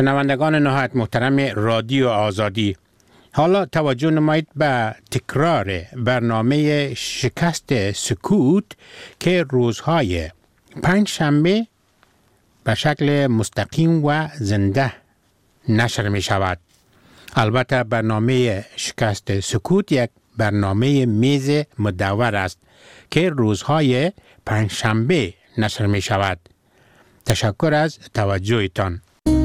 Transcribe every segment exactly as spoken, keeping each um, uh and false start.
شنوندگان نهایت محترم رادیو آزادی، حالا توجه نمایید به تکرار برنامه شکست سکوت که روزهای پنج شنبه به شکل مستقیم و زنده نشر می شود. البته برنامه شکست سکوت یک برنامه میز مدور است که روزهای پنج شنبه نشر می شود. تشکر از توجهتان.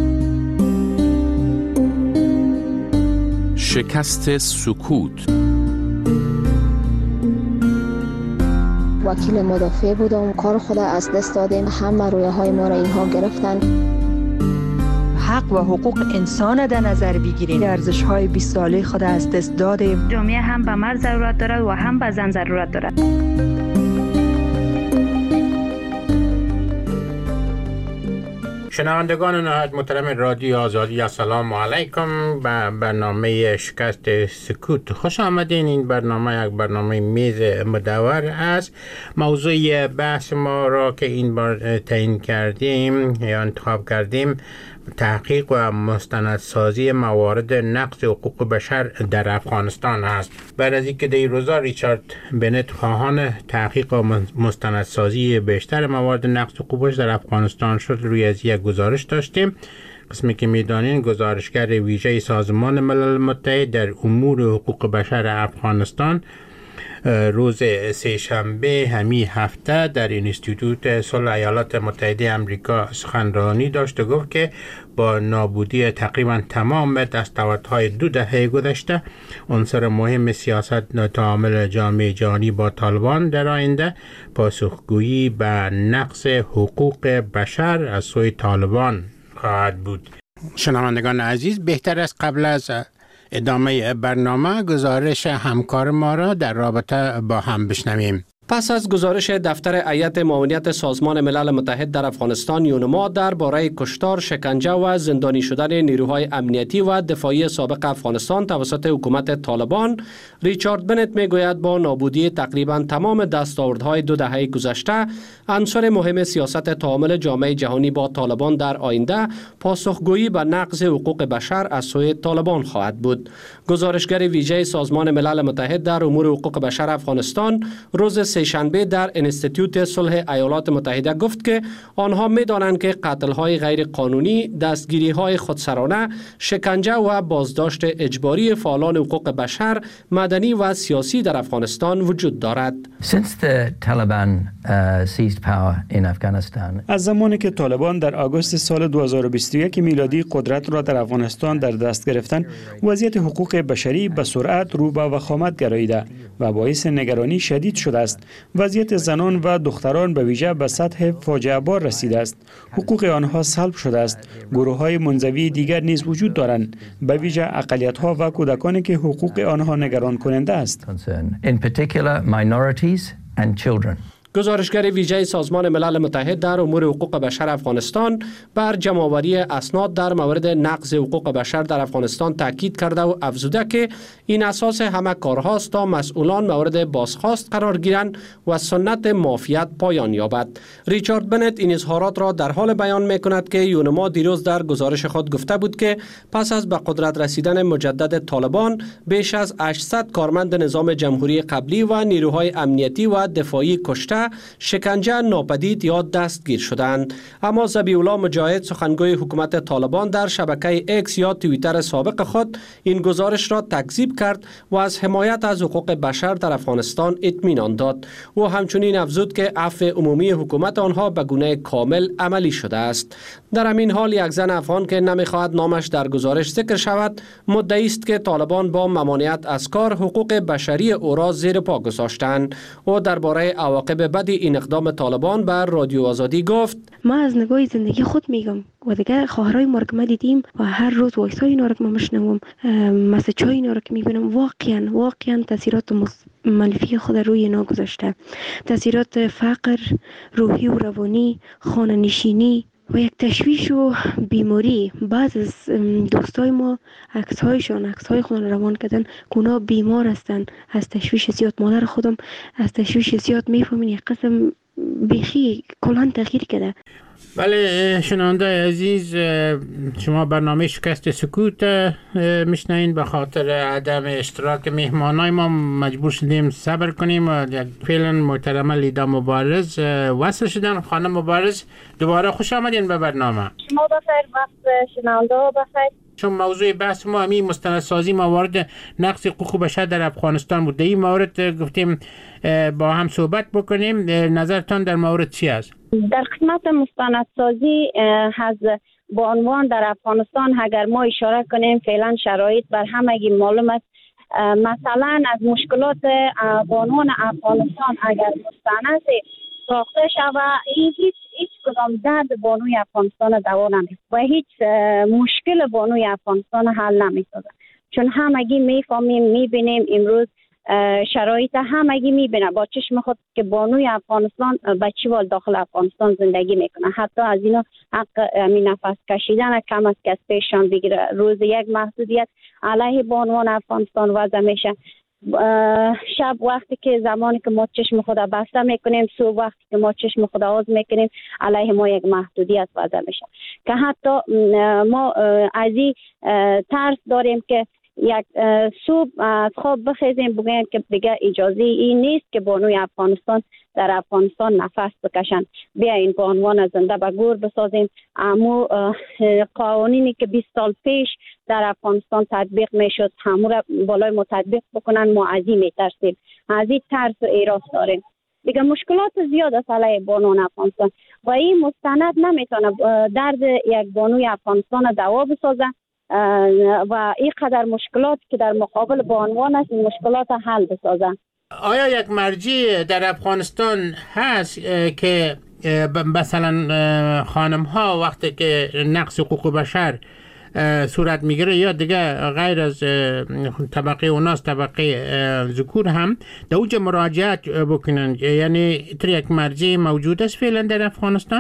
شکست سکوت. وکیل مدافع بودم، کار خود از دست دادیم، همه رویه های ما را اینها گرفتن. حق و حقوق انسان در نظر بگیریم، ارزش های بیست ساله خود از دست دادیم. جامعه هم به مرد ضرورت دارد و هم به زن ضرورت دارد. شنوندگان نهایت محترم رادیو آزادی، السلام علیکم. به برنامه شکست سکوت خوش آمدین. این برنامه یک برنامه میز مدور است. موضوع بحث ما را که این بار تعیین کردیم یا انتخاب کردیم تحقیق و مستندسازی موارد نقض حقوق بشر در افغانستان است. بعد از اینکه در روزا ریچارد بنت خواهان تحقیق و مستندسازی بیشتر موارد نقض حقوق بشر در افغانستان شد، روی از یک گزارش داشتیم. قسمی که میدانین گزارشگر ویژه سازمان ملل متحد در امور حقوق بشر افغانستان روز سه شنبه همی هفته در اینستیتوت صلح ایالات متحده آمریکا سخنرانی داشت و گفت که با نابودی تقریبا تمام دستاوردهای دو دهه گذشته، عنصر مهم سیاست تعامل جامعه جهانی با طالبان در آینده پاسخگویی به نقض حقوق بشر از سوی طالبان خواهد بود. شنوندگان عزیز، بهتر است قبل از ادامه برنامه گزارش همکار ما را در رابطه با هم بشنویم. پس از گزارش دفتر هیئت معاونیت سازمان ملل متحد در افغانستان یونما درباره کشتار، شکنجه و زندانی شدن نیروهای امنیتی و دفاعی سابق افغانستان توسط حکومت طالبان، ریچارد بنت میگوید با نابودی تقریبا تمام دستاوردهای دو دهه گذشته، عنصر مهم سیاست تعامل جامعه جهانی با طالبان در آینده پاسخگویی به نقض حقوق بشر از سوی طالبان خواهد بود. گزارشگر ویژه سازمان ملل متحد در امور حقوق بشر افغانستان روز سه‌شنبه در انستیتوت صلح ایالات متحده گفت که آنها می‌دانند که قتل‌های غیر قانونی، دستگیری‌های خودسرانه، شکنجه و بازداشت اجباری فعالان حقوق بشر، مدنی و سیاسی در افغانستان وجود دارد. از زمانی که طالبان در آگوست سال دو هزار و بیست و یک میلادی قدرت را در افغانستان در دست گرفتن، وضعیت حقوق بشری به سرعت رو به وخامت گراییده و باعث نگرانی شدید شده است. وضعیت زنان و دختران به ویژه به سطح فاجعه بار رسیده است. حقوق آنها سلب شده است. گروه‌های منزوی دیگر نیز وجود دارند، به ویژه اقلیت‌ها و کودکانی که حقوق آنها نگران کننده است. گزارشگر ویژه سازمان ملل متحد در امور حقوق بشر افغانستان بر جمع‌آوری اسناد در مورد نقض حقوق بشر در افغانستان تاکید کرده و افزوده که این اساس همه کارهاست تا مسئولان مورد بازخواست قرار گیرند و سنت مافیت پایان یابد. ریچارد بنت این اظهارات را در حال بیان می‌کند که یونما دیروز در گزارش خود گفته بود که پس از به قدرت رسیدن مجدد طالبان، بیش از هشتصد کارمند نظام جمهوری قبلی و نیروهای امنیتی و دفاعی کشته، شکنجه، ناپدید یا دستگیر شدند. اما ذبیح‌الله مجاهد، سخنگوی حکومت طالبان، در شبکه ایکس یا توییتر سابق خود این گزارش را تکذیب کرد و از حمایت از حقوق بشر در افغانستان اطمینان داد. او همچنین افزود که عفو عمومی حکومت آنها به گونه کامل عملی شده است. در همین حال یک زن افغان که نمیخواهد نامش در گزارش ذکر شود، مدعی است که طالبان با ممانعت از کار حقوق بشری او را زیر پا گذاشتند. او درباره عواقب بد این اقدام طالبان بر رادیو آزادی گفت: ما از نگاه زندگی خود میگم و دیگه خواهرای ما رو که ما دیدیم و هر روز وایسای اینا رو که ما میشنوم، مسیجای اینا رو که میبینم، واقعا واقعا تاثیرات منفی خود روی اینا گذاشته. تاثیرات فقر، روحی و روانی، خانه نشینی و یک تشویش و بیماری. بعض از دوستای ما عکس‌هایشان عکس‌های خود روان کردن که اونا بیمار هستن از تشویش زیاد. مادر خودم از تشویش زیاد میفهمین یک قسم بیخی کلان تغییر کرده. بله شنونده عزیز، شما برنامه شکست سکوت میشنین. به خاطر عدم اشتراک مهمانای ما مجبور شدیم صبر کنیم و فعلا محترمه لیدا مبارز وصل شدن. خانم مبارز دوباره خوش آمدین به برنامه. شما بخیر، وقت شنونده بخیر. چون موضوع بحث ما همین مستندسازی موارد نقض حقوق بشر در افغانستان بود، در این مورد گفتیم با هم صحبت بکنیم. نظرتان در مورد چی است؟ در قسمت مستندسازی از با عنوان در افغانستان اگر ما اشاره کنیم فعلا شرایط بر همگی معلوم است. مثلا از مشکلات با عنوان افغانستان اگر مستند ساخته شود، این هیچ هیچ کدام درد بانوی افغانستان دوا نمی‌کنه و هیچ مشکل بانوی افغانستان حل نمی‌سازه، چون همگی میفهمیم میبینیم امروز شرایط همگی میبینه با چشم خود که بانوی افغانستان بچه وال داخل افغانستان زندگی میکنه. حتی از اینا حق همین نفس کشیدن کم است که از پیششان بگیره. روز یک محدودیت علیه بانوان افغانستان وضع میشه. شب وقتی که زمانی که ما چشم خود بسته میکنیم، صبح وقتی که ما چشم خود باز میکنیم علیه ما یک محدودیت وضع میشه که حتی ما از این ترس داریم که یک صبح از خواب بخیزیم بگویم که دیگه اجازه این نیست که بانوی افغانستان در افغانستان نفس بکشن، بیاین به عنوان زنده به گور بسازیم. اما قوانینی که بیست سال پیش در افغانستان تطبیق میشد همون را بالای ما تطبیق بکنن، ما از این میترسیم، از این ترس و ایراس داریم. دیگه مشکلات زیاد است علیه بانوان افغانستان و این مستند نمیتونه درد یک بانوی افغانستان دوا بسازه و این قدر مشکلات که در مقابل بانوان است این مشکلات حل بسازه. آیا یک مرجع در افغانستان هست که مثلا خانم ها وقتی که نقض حقوق بشر صورت میگیره یا دیگه غیر از طبقه اوناس طبقه ذکور هم در اونجا مراجعت بکنن؟ یعنی تر یک مرجع موجود است فعلا در افغانستان؟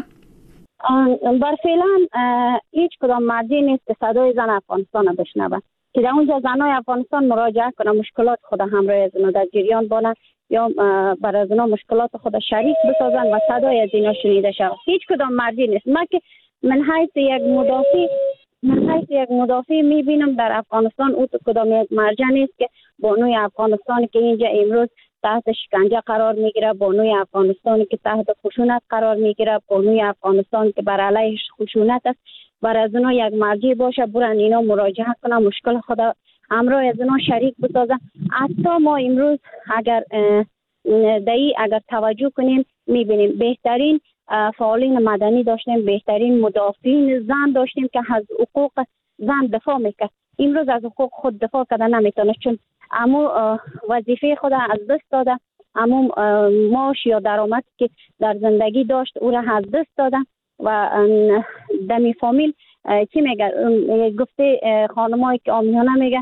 بر فعلا هیچ کدام مرجع نیست که صدای زن افغانستان بشنوه که در اونجا زنای افغانستان مراجعه کنه، مشکلات خود همراه از اونا در جریان بانن یا بر از اونا مشکلات خود شریک بسازن و صدای از اینا شنیده شود. هیچ کدام مرجع نیست. من که من حیث یک مدافع من حیث یک مدافع میبینم در افغانستان او کدام یک مرجع نیست که بانوی افغانستان که اینجا امروز تحت شکنجه قرار میگیره، بانوی افغانستان که تحت خشونت قرار میگیره، بانوی افغانستان که بر علیه خشونت است، بر از اونا یک مرجع باشه برن اینا مراجعه کنن، مشکل خود همراه از اونا شریک بسازن. حتی ما امروز اگر دایی اگر توجه کنیم میبینیم بهترین فعالین مدنی داشتیم، بهترین مدافعین زن داشتیم که از حقوق زن دفاع میکرد. امروز از حقوق خود دفاع کردن نمیتونه، چون اما وظیفه خود از دست داده، اما معاش یا درآمد که در زندگی داشت او را از دست داده و دمی فامیل چی میگه گفته خانمایی که آمیانه میگه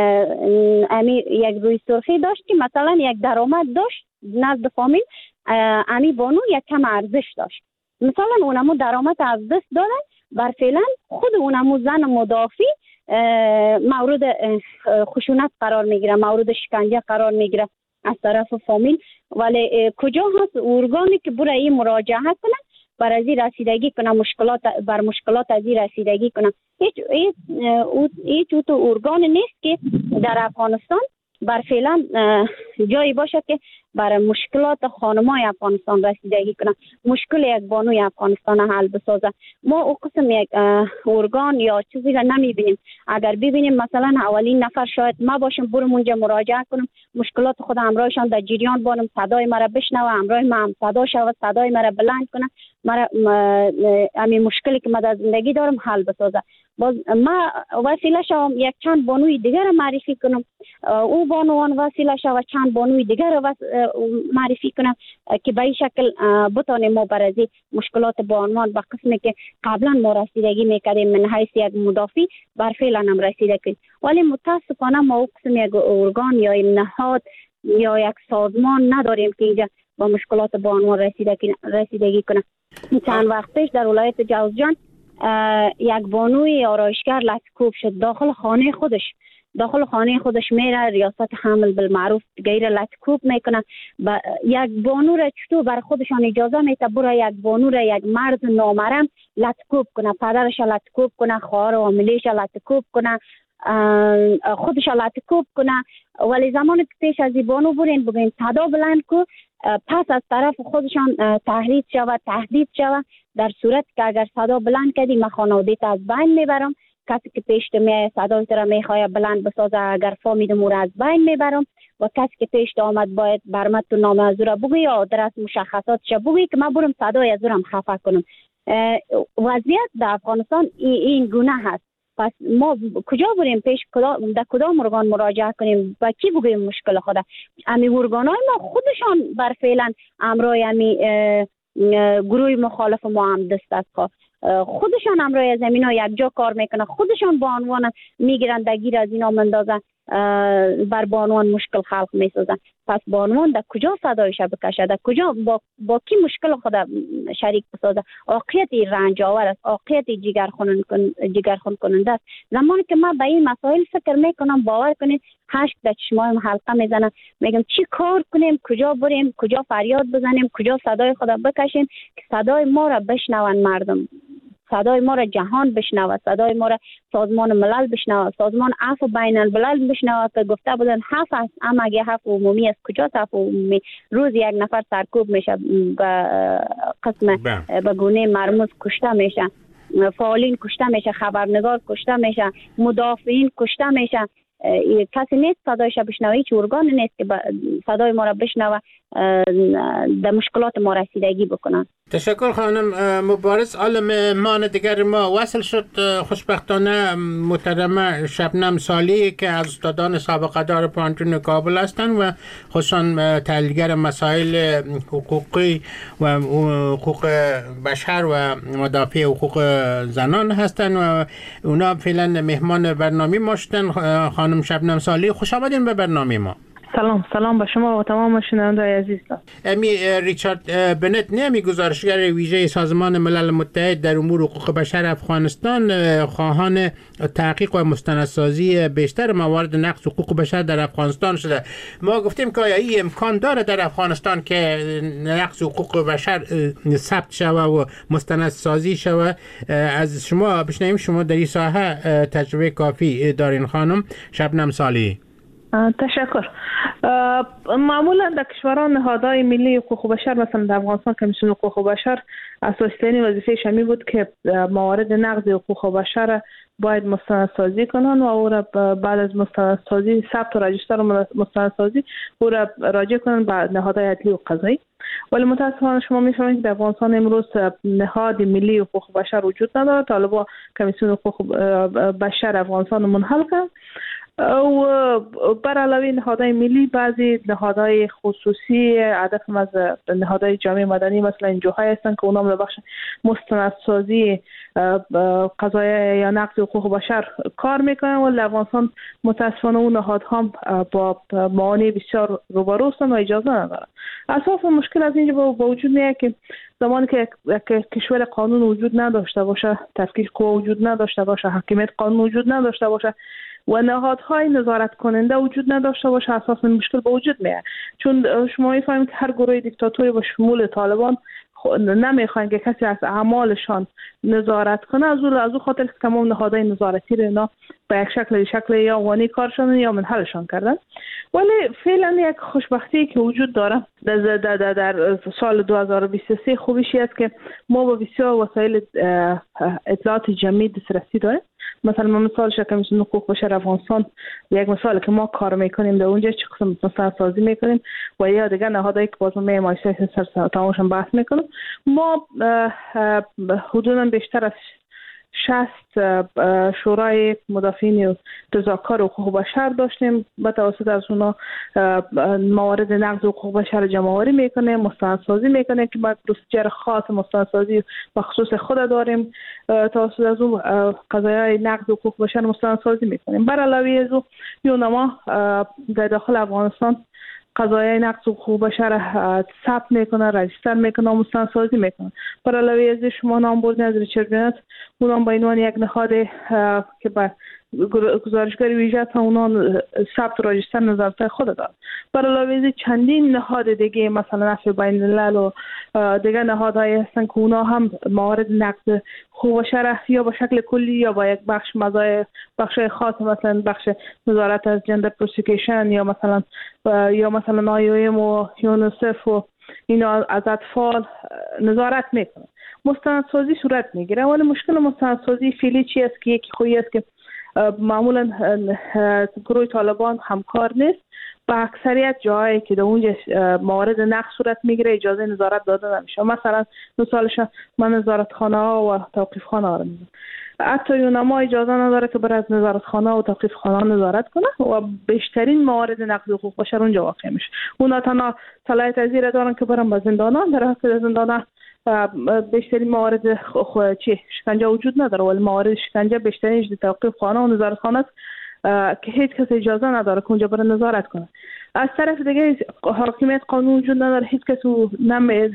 امی یک روی سرخی داشت که مثلا یک درآمد داشت نزد فامیل، امی بانو یک کم ارزش داشت، مثلا اونمو درآمد از دست دادن. بر فعلا خود اونمو زن مدافع مورد خشونت قرار میگیره، مورد شکنجه قرار میگیره از طرف فامیل. ولی کجا هست ارگانی که برای این مراجعه کنه، بر از این رسیدگی کنه، مشکلات بر مشکلات از این رسیدگی کنه؟ هیچ هیچ هیچ تو ارگان نیست که در افغانستان بر فعلا جایی باشه که بر مشکلات خانمای افغانستان رسیدگی کنه، مشکل یک بانوی افغانستان حل بسازه. ما او قسم یک ارگان یا چیزی را نمیبینیم. اگر ببینیم مثلا اولین نفر شاید ما باشم، برم اونجا مراجعه کنم، مشکلات خود همراهشان در جریان بانم، صدای مرا بشنوه، همراه ما هم صدا شود، صدای مرا بلند کنه، مرا همین مشکلی که من در زندگی دارم حل بسازه. باز ما وسیله شوم یک چند بانوی دیگر را معرفی کنم، او بانوان وسیله شود چند بانوی دیگر را معرفی کنم که به این شکل بتانیم ما بر از مشکلات بانوان به قسمی که قبلا ما رسیدگی میکردیم من حیث یک مدافع بر فعلا هم رسیده کنیم. ولی متاسفانه ما او قسم یک ارگان یا نهاد یا یک سازمان نداریم که اینجا با مشکلات بانوان رسیدگی رسیدگی کنه. چند وقت پیش در ولایت جوزجان یک بانوی آرایشگر لطکوب شد داخل خانه خودش. داخل خانه خودش میره، ریاست حمل بالمعروف غیر لطکوب میکنه. با یک بانو را چطور بر خودشان اجازه میده برای یک بانو را یک مرد نامحرم لطکوب کنه، پدرش لطکوب کنه، خواهر و عملیش لطکوب کنه، خودش لطکوب کنه. ولی زمانی که پیش از بانو برین بگین صدا بلند کو، پس از طرف خودشان تهدید شود تهدید شود در صورت که اگر صدا بلند کردی من خانواده‌ت از بین میبرم. کسی که پیش تو میاد صدای تو را میخواه بلند بسازه، اگر فهمید مور از بین میبرم. و کسی که پیش تو آمد باید برمت تو نام از او را بگوی یا آدرس مشخصاتش بگوی که من برم صدای از او را خفه کنم. وضعیت در افغانستان این گونه هست. پس ما کجا بریم پیش کدام در کدام ارگان مراجعه کنیم و کی بگویم مشکل خود؟ امی ارگانای ما خودشان بر فعلا امرای امی گروه مخالف ما هم دست از خواه خودشان امرای زمین ها یک جا کار میکنه، خودشان با عنوان میگیرن در گیر از اینا مندازن، بر بانوان مشکل خلق میسازن. پس بانوان در کجا صدایش بکشه، در کجا با, با کی مشکل خود شریک بسازه؟ عاقیت رنج آور است، عاقیت جگرخون جگرخون کننده است. زمانی که من به این مسائل فکر میکنم باور کنید هشت در چشمایم حلقه میزنم، میگم چی کار کنیم، کجا بریم، کجا فریاد بزنیم، کجا صدای خود بکشیم که صدای ما را بشنون مردم، صدای ما را جهان بشنود، صدای ما را سازمان ملل بشنود، سازمان عفو بین الملل بشنود که گفته بودن حف است، اما اگه حف عمومی است کجا حف عمومی؟ روز یک نفر سرکوب میشه، به قسم به گونه مرموز کشته میشه، فعالین کشته میشه، خبرنگار کشته میشه، مدافعین کشته میشه. کسی نیست صدایش بشنوه، هیچ ارگان نیست که صدای ما را بشنوه در مشکلات ما رسیدگی بکنن. تشکر خانم مبارز. عالم مان دیگر ما وصل شد خوشبختانه محترمه شبنم صالحی که از استادان سابقه دار پانتون کابل هستند و خصوصا تحلیلگر مسائل حقوقی و حقوق بشر و مدافع حقوق زنان هستند و اونا فعلا مهمان برنامه ما شدن. خانم شبنم صالحی خوش آمدین به برنامه ما. سلام سلام به شما و تمام شنوندگان عزیز. امی ریچارد بنت نمی گزارشگر ویژه سازمان ملل متحد در امور حقوق بشر افغانستان خواهان تحقیق و مستندسازی بیشتر موارد نقض حقوق بشر در افغانستان شده. ما گفتیم که آیا این امکان داره در افغانستان که نقض حقوق بشر ثبت شوه و مستندسازی شوه؟ از شما بشنویم، شما در این ساحه تجربه کافی دارین خانم شبنم صالحی. تشکر. معمولا در کشوران نهادهای ملی حقوق بشر مثلا در افغانستان کمیسیون حقوق بشر اساسی‌ترین وظیفه‌اش همین بود که موارد نقض حقوق بشر باید مستندسازی کنن و او را بعد از مستندسازی ثبت و رجیستر و مستندسازی او را راجع کنن به نهادهای عدلی و قضایی. ولی متاسفانه شما می‌فهمید که در افغانستان امروز نهاد ملی حقوق بشر وجود نداره. طالبان کمیسیون حقوق بشر افغانستان منحل کردن و بر علاوه نهادهای ملی بعضی نهادهای خصوصی هدف از نهادهای جامعه مدنی مثلا انجوهای هستند که اونام در بخش مستندسازی قضایا یا نقض حقوق بشر کار میکنن و در افغانستان متاسفانه اون نهادها با معانی بسیار روبرو هستند و اجازه ندارن. اساس مشکل از اینجا با وجود میاد که زمانی که کشور قانون وجود نداشته باشه، تفکیک قوا وجود نداشته باشه، حاکمیت قانون وجود نداشته باشه و نهادهای نظارت کننده وجود نداشته باشه، اساسا مشکل به وجود میاد. چون شما میفهمید که هر گروه دیکتاتوری با شمول طالبان نمیخواین که کسی از اعمالشان نظارت کنه، از اون از اون خاطر که تمام نهادهای نظارتی رو اینا به یک شکل شکل یا وانی کارشون یا منحلشان کردن. ولی فعلا یک خوشبختی که وجود داره در, در, در, در سال دو هزار و بیست و سه خوبیشی است که ما با بسیار وسایل اطلاعات جمعی دسترسی داریم. مثلا ما مثال کمیسیون حقوق بشر افغانستان یک مثال که ما کار میکنیم در اونجا چه قسم مستندسازی میکنیم و یا دیگر نهادهایی که باز ما مایسته سر تمامشون بحث میکنیم. ما حدودا بیشتر از شصت شورای مدافعین و تذاکر حقوق بشر داشتیم. به توسط از اونا موارد نقض حقوق بشر جمع‌آوری میکنیم، مستندسازی میکنیم که با پروسیجر خاص مستندسازی و خصوص خود داریم. توسط از اون قضایای نقض حقوق بشر مستندسازی میکنیم. بر علاوه از اون یونما در داخل افغانستان قضایای نقض حقوق بشر ثبت میکنه، رجیستر میکنه و مستندسازی میکنه. بر علاوه از شما نام بردین از ریچارد بنت، اونم با عنوان یک نهاد که به گزارشگر ویژه تا اونا ثبت راجستر نظارت خود دارد. بر علاوه چندین نهاد دیگه مثلا عفو بین الملل و دیگه نهادهای هستن که اونا هم موارد نقض حقوق بشر یا به شکل کلی یا با یک بخش مزایای بخش خاص مثلا بخش نظارت از جندر پروسیکیشن یا مثلا یا مثلا آی او ام و یونیسف و اینا از اطفال نظارت میکنه. مستندسازی صورت میگیره، ولی مشکل مستندسازی فعلی چی است که یکی خویی است که معمولا گروه طالبان همکار نیست. با اکثریت جایی که در اونجا موارد نقض صورت میگیره اجازه نظارت داده نمیشه. مثلا مثالش من نظارت خانه ها و توقیف خانه ها رو میگم، حتی یونما اجازه نداره که برای از نظارت خانه و توقیف خانه نظارت کنه و بیشترین موارد نقض حقوق بشر اونجا واقع میشه. اونا تنها صلاحیت از این دارن که برن به زندانان، در حقیقت زندانان بیشترین موارد خو چی شکنجه وجود نداره، ولی موارد شکنجه بیشترینش در توقیف خانه و نظارت خانه است که هیچ کس اجازه نداره که اونجا بره نظارت کنه. از طرف دیگه حاکمیت قانون وجود نداره، هیچ کس نمی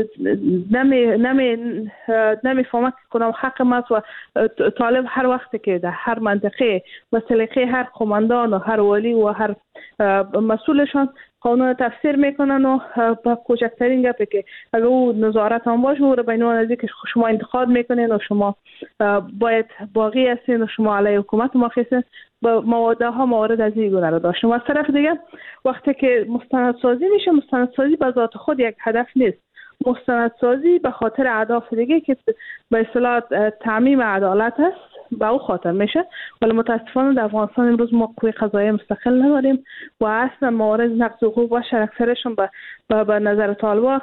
نمی نمی نمیفهمه کدام حق است و طالب هر وقت که در هر منطقه و سلیقه هر قماندان و هر ولی و هر مسئولشان قانون تفسیر میکنن و با کوچکترین گپی که اگر او نظارت هم باشه او رو بین اون نزدیک شما انتقاد میکنین و شما باید باقی هستین و شما علیه حکومت مخیصین با مواده ها موارد از این گونه رو داشتیم. و از طرف دیگه وقتی که مستندسازی میشه، مستندسازی به ذات خود یک هدف نیست. مستندسازی به خاطر اهداف دیگه که به اصطلاح تعمیم عدالت است به او خاطر میشه، ولی متاسفانه در افغانستان امروز ما قوه قضاییه مستقل نداریم و اصلا موارد نقض حقوق بشر اکثرشون به به نظر طالبان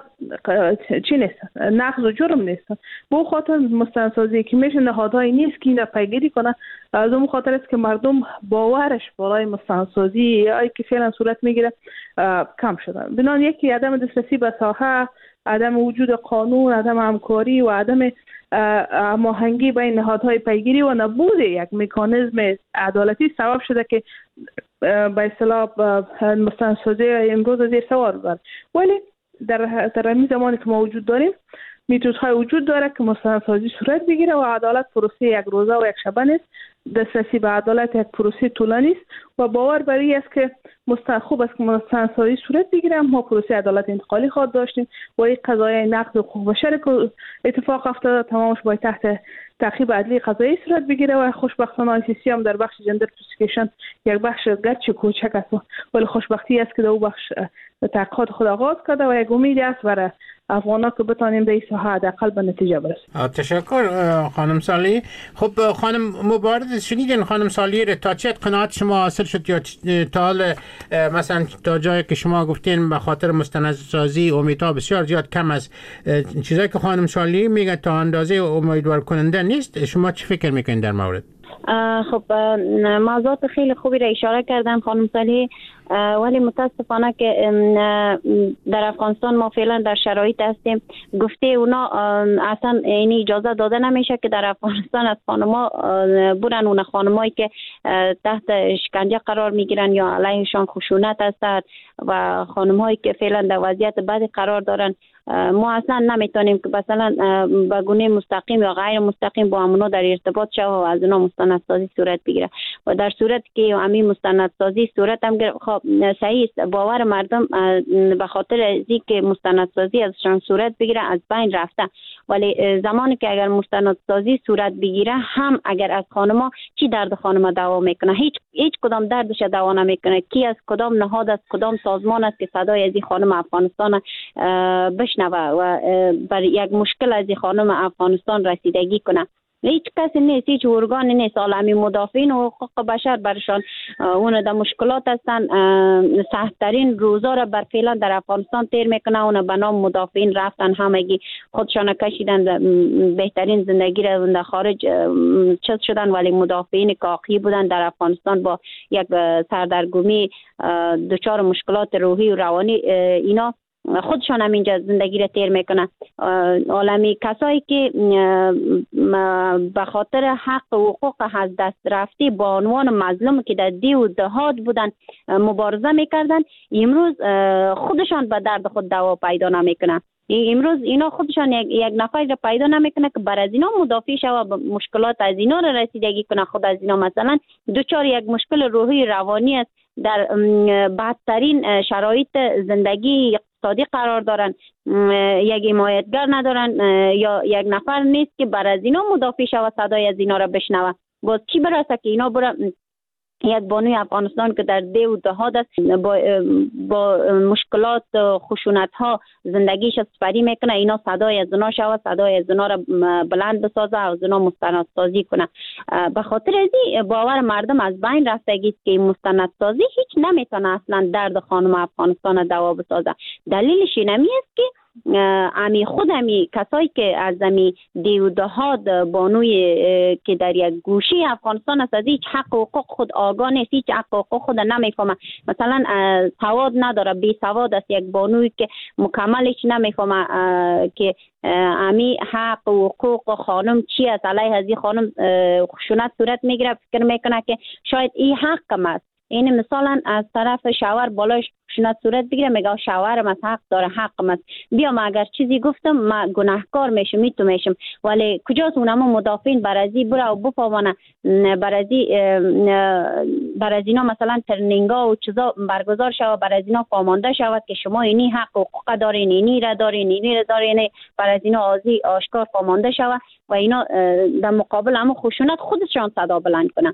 چی نیستن، نقض و جرم نیستن. به او خاطر مستندسازی که میشه نهادهایی نیست که این را پیگیری کنه. از اون خاطر است که مردم باورش بالای مستندسازی یا که فعلا صورت میگیره کم شدن. بنابراین یکی عدم دسترسی به ساحه، عدم وجود قانون، عدم همکاری و عدم هماهنگی بین نهادهای پیگیری و نبود یک مکانیزم عدالتی سبب شده که به اصطلاح مستندسازی امروز زیر سوال ببرد. ولی در در این زمانی که ما وجود داریم میتودهای وجود داره که مستندسازی صورت بگیره و عدالت پروسه یک روزه و یک شبه نیست. دسترسی به عدالت یک پروسه طولانی است و باور بر این است که خوب است که مستندسازی صورت بگیره. ما پروسه عدالت انتقالی خواهد داشتیم و این قضایای نقض حقوق بشر که اتفاق افتاده تمامش باید تحت تعقیب عدلی قضایی صورت بگیره و خوشبختانه آی سی سی هم در بخش جندر پروسیکیشن یک بخش گرچه کوچک است ولی خوشبختی است که در او بخش تحقیقات خود آغاز کرده و یک امید است برای افغانا که بتانیم در این ساحه حداقل به نتیجه برسیم. تشکر خانم صالحی. خب خانم مبارز شنیدین خانم صالحی تا چه قناعت شما حاصل شد یا تا حال مثلا تا جایی که شما گفتین به خاطر مستندسازی امیدها بسیار زیاد کم است، چیزایی که خانم صالحی میگه تا اندازه امیدوار کننده نیست، شما چه فکر میکنین در مورد؟ خب موضوعات خیلی خوبی را اشاره کردن خانم صالحی، ولی متاسفانه که در افغانستان ما فعلا در شرایط هستیم گفته اونا اصلا این اجازه داده نمیشه که در افغانستان از خانما برن اون خانمایی که تحت شکنجه قرار میگیرن یا علیهشان خشونت هست و خانمایی که فعلا در وضعیت بدی قرار دارن. ما اصلا نمیتونیم که مثلا به گونه مستقیم یا غیر مستقیم با همونا در ارتباط شو و از اونا مستندسازی صورت بگیره و در صورت که همین مستندسازی صورت هم خب صحیح است، باور مردم به خاطر از اینکه مستندسازی ازشان صورت بگیره از بین رفته. ولی زمانی که اگر مستندسازی صورت بگیره هم اگر از خانما چی درد خانما دوا میکنه، هیچ هیچ کدام دردش دوا نمیکنه. کی از کدام نهاد از کدام سازمان است که صدای از این خانم افغانستان بشنوه و بر یک مشکل از این خانم افغانستان رسیدگی کنه؟ هیچ کسی نیست، هیچ ارگانی نیست. عالمی مدافعین و حقوق بشر برشان اون در مشکلات هستن، سخت‌ترین روزا را بر فعلا در افغانستان تیر میکنه. اون به نام مدافعین رفتن همگی خودشان کشیدن بهترین زندگی را در خارج چیز شدن، ولی مدافعین کاقی بودن در افغانستان با یک سردرگمی دچار مشکلات روحی و روانی اینا خودشان هم اینجا زندگی را تیر میکنه. عالمی کسایی که به خاطر حق و حقوق از دست رفته با عنوان مظلوم که در دی و دهات بودن مبارزه میکردن، امروز خودشان به درد خود دوا پیدا نمیکنه. امروز اینا خودشان یک, یک نفر را پیدا نمیکنه که بر از اینا مدافع شود، مشکلات از اینا را رسیدگی کنه. خود از اینا مثلا دوچار یک مشکل روحی روانی است، در بدترین شرایط زندگی اقتصادی قرار دارن، یک حمایتگر ندارن یا یک نفر نیست که بر از اینا مدافع شود، صدای از اینا را بشنوه. باز چی برسه که اینا برا یک بانوی افغانستان که در ده و دهات است با, با مشکلات خشونت ها زندگیش سپری میکنه، اینا صدای از اونا شود، صدای از اونا را بلند بسازه، از اونا مستندسازی کنه. به خاطر ازی باور مردم از بین رفتگی که مستندسازی هیچ نمیتونه اصلا درد خانم افغانستان دوا بسازه. دلیلش اینمی است که امی خود امی کسایی که از امی دیودهات بانوی که در یک گوشه افغانستان است، از هیچ حق و حقوق خود آگاه نیست، هیچ حق و حقوق خود نمیفهمه. مثلا سواد نداره، بی سواد است، یک بانوی که مکملش نمیفهمه که امی حق و حقوق خانم چی است. علیه از این خانم خشونت صورت میگیره، فکر میکنه که شاید این حقم است. این مثلا از طرف شوهر بالاش خشونت صورت بگیره، میگه شوهرم از حق داره، حقم است. بیا ما اگر چیزی گفتم ما گناهکار میشم، میتو میشم، ولی کجاست اونم مدافعین برازی برا و بفهمونه، برازی برازینا مثلا ترنینگا و چیزا برگزار شود، برازینا فهمانده شود که شما اینی حق و حقوق دارین، اینی را دارین، اینی را دارین، برازینا آزی آشکار فهمانده شود و اینا در مقابل هم خشونت خودشان صدا بلند کنن.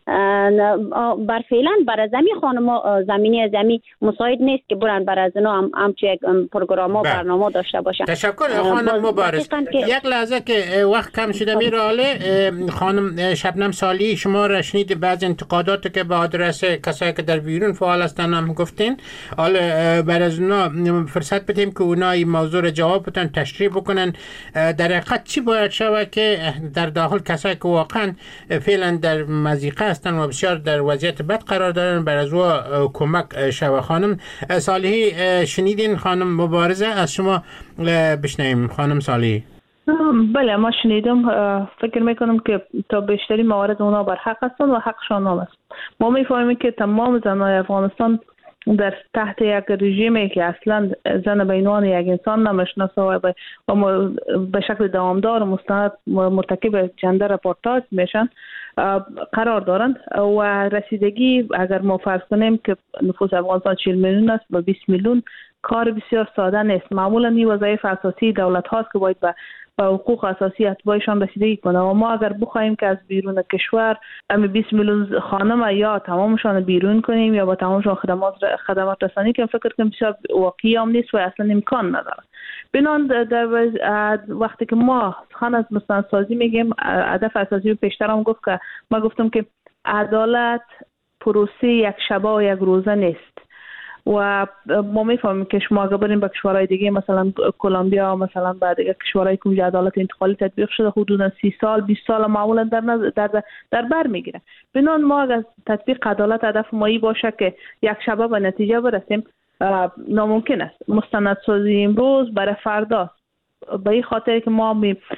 بر فعلا برای زمین خانم زمینی زمین مساعد نیست که برن برای از اونا هم همچه یک پروگرام و برنامه داشته باشن. تشکر خانم مبارز. یک لحظه که وقت کم شده میراله، خانم شبنم صالحی شما را شنید بعض انتقادات که به آدرس کسایی که در بیرون فعال هستن هم گفتین، حالا برای از اونا فرصت بدیم که اونا این موضوع را جواب بدن، تشریح بکنن. در حقیقت چی باید شود که در داخل کسایی که واقعا فعلا در مضیقه هستن و بسیار در وضعیت بد قرار دارن بر از او کمک شود؟ خانم صالحی شنیدین خانم مبارزه؟ از شما بشنویم خانم صالحی. بله ما شنیدم. فکر میکنم که تا بیشتری موارد اونا بر حق هستن و حقشان هم است. ما میفهمیم که تمام زنای افغانستان در تحت یک رژیمی که اصلا زن به عنوان یک انسان نمیشناسه و به شکل دوامدار مستند مرتکب جندر اپارتاید میشن قرار دارند و رسیدگی اگر ما فرض کنیم که نفوس افغانستان چهل میلیون است و بیست میلیون کار بسیار ساده نیست. معمولا این وظایف اساسی دولت هاست که باید به و حقوق اساسی اتباعشان رسیدگی کنه و ما اگر بخوایم که از بیرون کشور امی بیست میلیون خانم یا تمامشان بیرون کنیم یا با تمامشان خدمات خدمات رسانی کنیم، فکر کنم بسیار واقعی هم نیست و اصلا امکان نداره. بنان در وقتی که ما سخن از مستندسازی میگیم، هدف اساسی پیشتر هم گفت که ما گفتم که عدالت پروسه یک شبه و یک روزه نیست و ما میفهمیم که شما اگر بریم به کشورهای دیگه مثلا کلمبیا مثلا بعد دیگه کشورهای که اونجا عدالت انتقالی تطبیق شده حدودا سی سال بیست سال معمولا در در در, در بر میگیره. بنان ما اگر تطبیق عدالت هدف ما باشه که یک شبه به نتیجه برسیم ناممکن است. مستندسازی امروز برای فردا به این خاطر که ما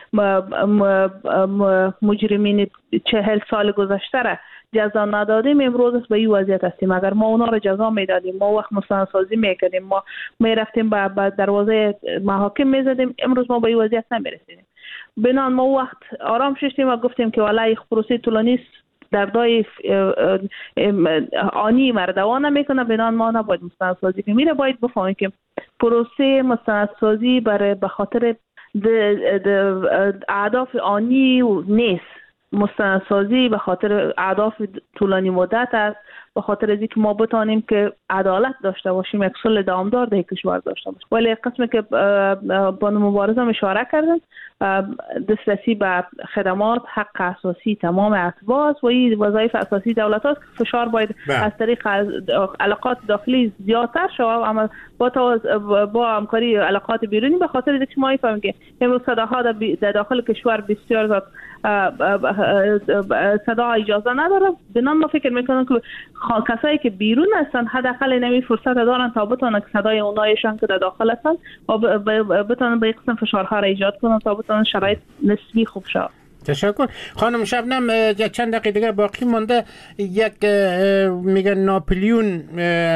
مجرمین چهل سال گذشته را جزا ندادیم امروز به این وضعیت هستیم. اگر ما اونا را جزا میدادیم، ما وقت مستندسازی میکردیم، ما میرفتیم به دروازه محاکم میزدیم، امروز ما به این وضعیت نمیرسیدیم. بنان ما وقت آرام شدیم و گفتیم که والله پروسه طولانی در دای آنی مردوانه میکنه، بنان ما نباید مستندسازی کنیم. میره باید بفهمیم که پروسه مستندسازی برای به خاطر اهداف آنی نیست. مستندسازی به خاطر اهداف طولانی مدت است، به خاطر از اینکه ما بتانیم که عدالت داشته باشیم، یک صلح دامدار در کشور داشته باشیم. ولی قسمی که بانو مبارزه اشاره کردن، دسترسی به خدمات حق اساسی تمام اتباع است و این وظایف اساسی دولت است. فشار باید از طریق علاقات داخلی زیادتر شود اما با با همکاری علاقات بیرونی، به خاطر اینکه ما میفهمیم که امروز صداها در داخل کشور بسیار صدا اجازه نداره. بنان ما فکر میکنم که کسایی که بیرون هستن حداقل نمی فرصت دارن تا بتونن صدای اونایشان که در داخل هستن و بتونن به قسم فشارها را ایجاد کنن تا بتونن شرایط نسبی خوب شد. تشکر. خانم شبنم چند دقیقه دیگه باقی مونده. یک میگن ناپلیون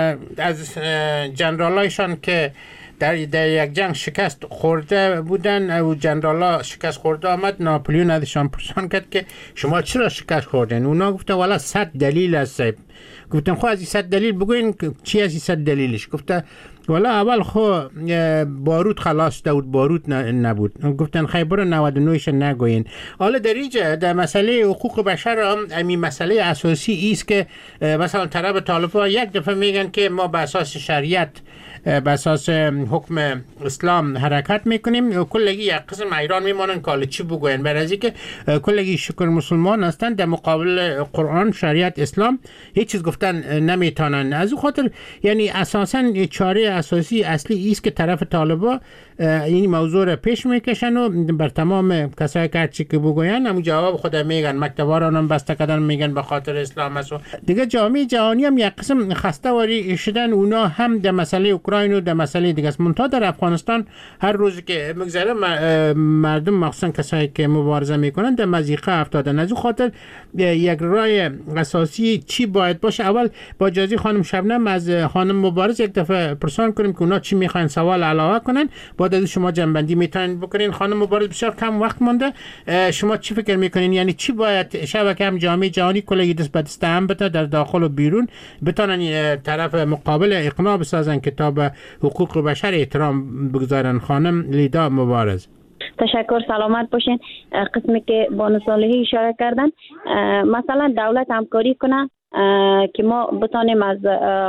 از جنرالایشان که در, در یک جنگ شکست خورده بودن و جنرالا شکست خورده آمد، ناپلیون ازشان پرسان کرد که شما چرا شکست خوردن؟ اونا گفته والا صد دلیل است. گفتم خب از این صد دلیل بگوین چی از این صد دلیلش؟ گفته والا اول خو بارود خلاص داد، بارود نبود. گفتن خیبر نود و نه ش نگوین. حالا در اینجا در مسئله حقوق بشر هم امی مسئله اساسی است که مثلا طرف طالبان یک دفعه میگن که ما به اساس شریعت به اساس حکم اسلام حرکت میکنیم، کلگی یک قسم ایران میمانن که چی بگوین، برای از اینکه کلگی شکر مسلمان هستن در مقابل قرآن شریعت اسلام هیچ چیز گفتن نمیتونن. از اون خاطر یعنی اساسا چاره اساسی اصلی است که طرف طالبان این موضوع را پیش میکشن و بر تمام کسایی که چی که بگوین همون جواب خود میگن، مکتباران هم بسته کردن میگن به خاطر اسلام است. دیگه جامعه جهانی هم یک قسم خسته واری شدن، اونا هم در مسئله اوکراین و در مسئله دیگه است. منتها در افغانستان هر روز که میگذره مردم مخصوصا کسایی که مبارزه میکنن در مضیقه افتادن. از اون خاطر یک راه اساسی چی باید باشه؟ اول با اجازه خانم شبنم از خانم مبارز یک دفعه پرسان کنیم که اونا چی میخوان سوال علاوه کنن، بعد از شما جنبندی میتونین بکنین. خانم مبارز بسیار کم وقت مونده، شما چی فکر میکنین؟ یعنی چی باید شبکه هم جامعه جهانی کلی دست به دست هم بده در داخل و بیرون بتونن طرف مقابل اقناع بسازن که تا به حقوق بشر احترام بگذارن؟ خانم لیدا مبارز. تشکر، سلامت باشین. قسمی که با صالحی اشاره کردن، مثلا دولت همکاری کنه که ما بتانیم از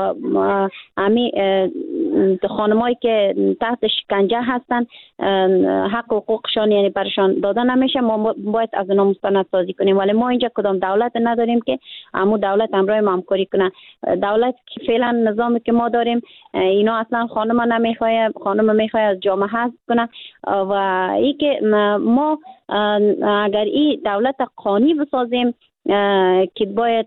امی خانمایی که تحت شکنجه هستن حق حقوقشان یعنی برشان داده نمیشه، ما باید از اونا مستند سازی کنیم. ولی ما اینجا کدام دولت نداریم که امو دولت همراه ما همکاری کنه. دولت که فعلا نظامی که ما داریم اینا اصلا خانم نمیخواه، خانم میخواه از جامعه حذف کنه و ای که ما اگر این دولت قانی بسازیم که باید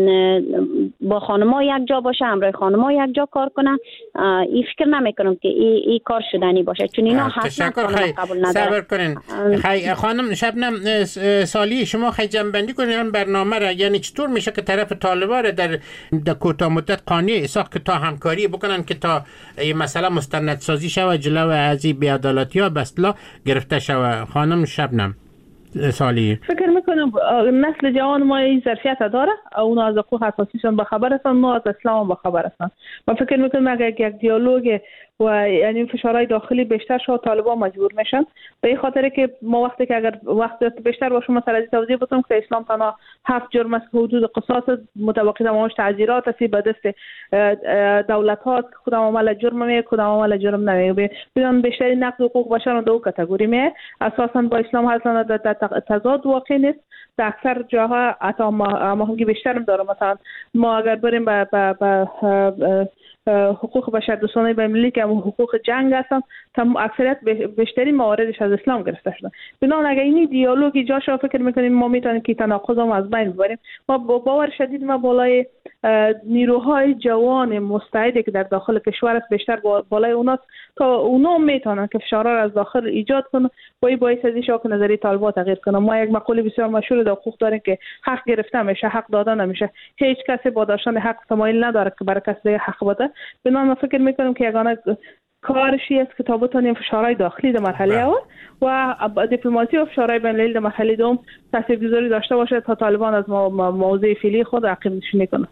با خانم‌ها یک جا باشه، همراه خانم‌ها یک جا کار کنن، این فکر نمی‌کنم که این ای کار شدنی باشه، چون اینا حتما قبول ندارن. صبر کنین. خی خانم شبنم سالی، شما خی جنبندی کنین برنامه را، یعنی چطور میشه که طرف طالبان را در در کوتاه مدت قانع ساخت که تا همکاری بکنن که تا این مسئله مستندسازی شود، جلو از این بی‌عدالتی‌ها به اصطلاح گرفته شود؟ خانم شبنم سالی، فکر میکنم نسل جوان ما این ظرفیت داره، اونا از حقوق اساسیشون با خبر هستن، ما از اسلام با خبر هستن. من فکر میکنم اگر یک دیالوگ و یعنی فشارهای داخلی بیشتر شد طالبان مجبور میشن، به این خاطر که ما وقتی که اگر وقت بیشتر باشه مثلا از توضیح بدم که اسلام تنها هفت جرم است که حدود قصاص متوقع تمامش تعزیرات است به دست دولت ها که کدام عمل جرم میه کدام عمل جرم نمیه. بدون بیشتری نقض حقوق بشر دو کاتگوری میه، اساسا با اسلام اصلا تضاد واقع نیست. در اکثر جاها حتی ماهنگی بیشتر هم داره. مثلا ما اگر بریم به حقوق بشر دوستانه بین المللی که حقوق جنگ هستن، تمام اکثریت بیشتری مواردش از اسلام گرفته شده. بنابراین اگر این دیالوگی جاش رو فکر میکنیم ما میتونیم که تناقض هم از بین ببریم. ما با باور شدید ما بالای نیروهای جوان مستعدی که در داخل کشور است بیشتر بالای اوناست تا اونا میتونن که فشارها را از داخل ایجاد کنن و این باعث از این که نظری طالبان تغییر کنه. ما یک مقوله بسیار مشهور در حقوق داریم که حق گرفته میشه، حق داده نمیشه. هیچ کسی با داشتن حق تمایل نداره که برای کسی دیگه حق بده. بنابراین فکر میکنم که یگانه کارشی است که تا بتونیم فشارهای داخلی در مرحله اول و دیپلماسی و فشارهای بین المللی در مرحله دوم تاثیرگذاری داشته باشه تا طالبان از موضوع فعلی خود عقب نشینی کنه.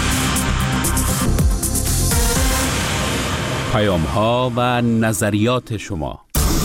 پیام ها و نظریات شما.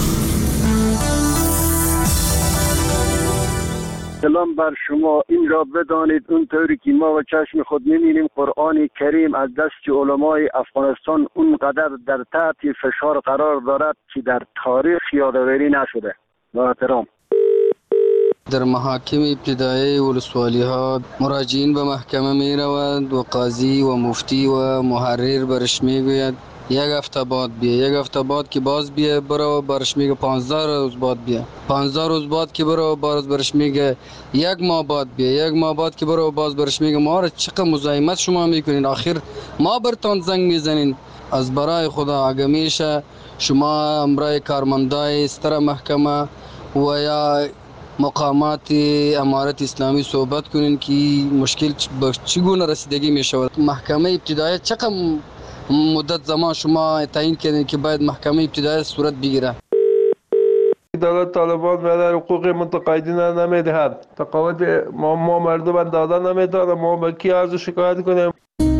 سلام بر شما. این را بدانید اونطوری که ما و چشم خود می‌بینیم قرآن کریم از دست علمای افغانستان اونقدر در تحت فشار قرار دارد که در تاریخ یادآوری نشده. با احترام. در محاکم ابتدایی ولسوالی ها مراجعین به محکمه می روند و قاضی و مفتی و محرر برش می گوید یک هفته بعد بیا، یک هفته بعد که باز بیا برو برش میگه پانزده روز بعد بیا، پانزده روز بعد که برو باز برش میگه یک ماه بعد بیا، یک ماه بعد که برو باز برش میگه ما را چقدر مزاحمت شما میکنین، آخر ما برتان زنگ میزنین. از برای خدا اگه میشه شما امرای کارمندای استر محکمه و یا مقامات امارت اسلامی صحبت کنین که مشکل به چگونه رسیدگی می شود. محکمه ابتدایی چقدر مدت زمان شما تعیین کردین که باید محکمه ابتدایی صورت بگیره؟ دولت طالبان و حقوق متقاعدین نمیدهد، تقاعد ما, ما مردم داده نمیداد، ما به کی عرض شکایت کنیم؟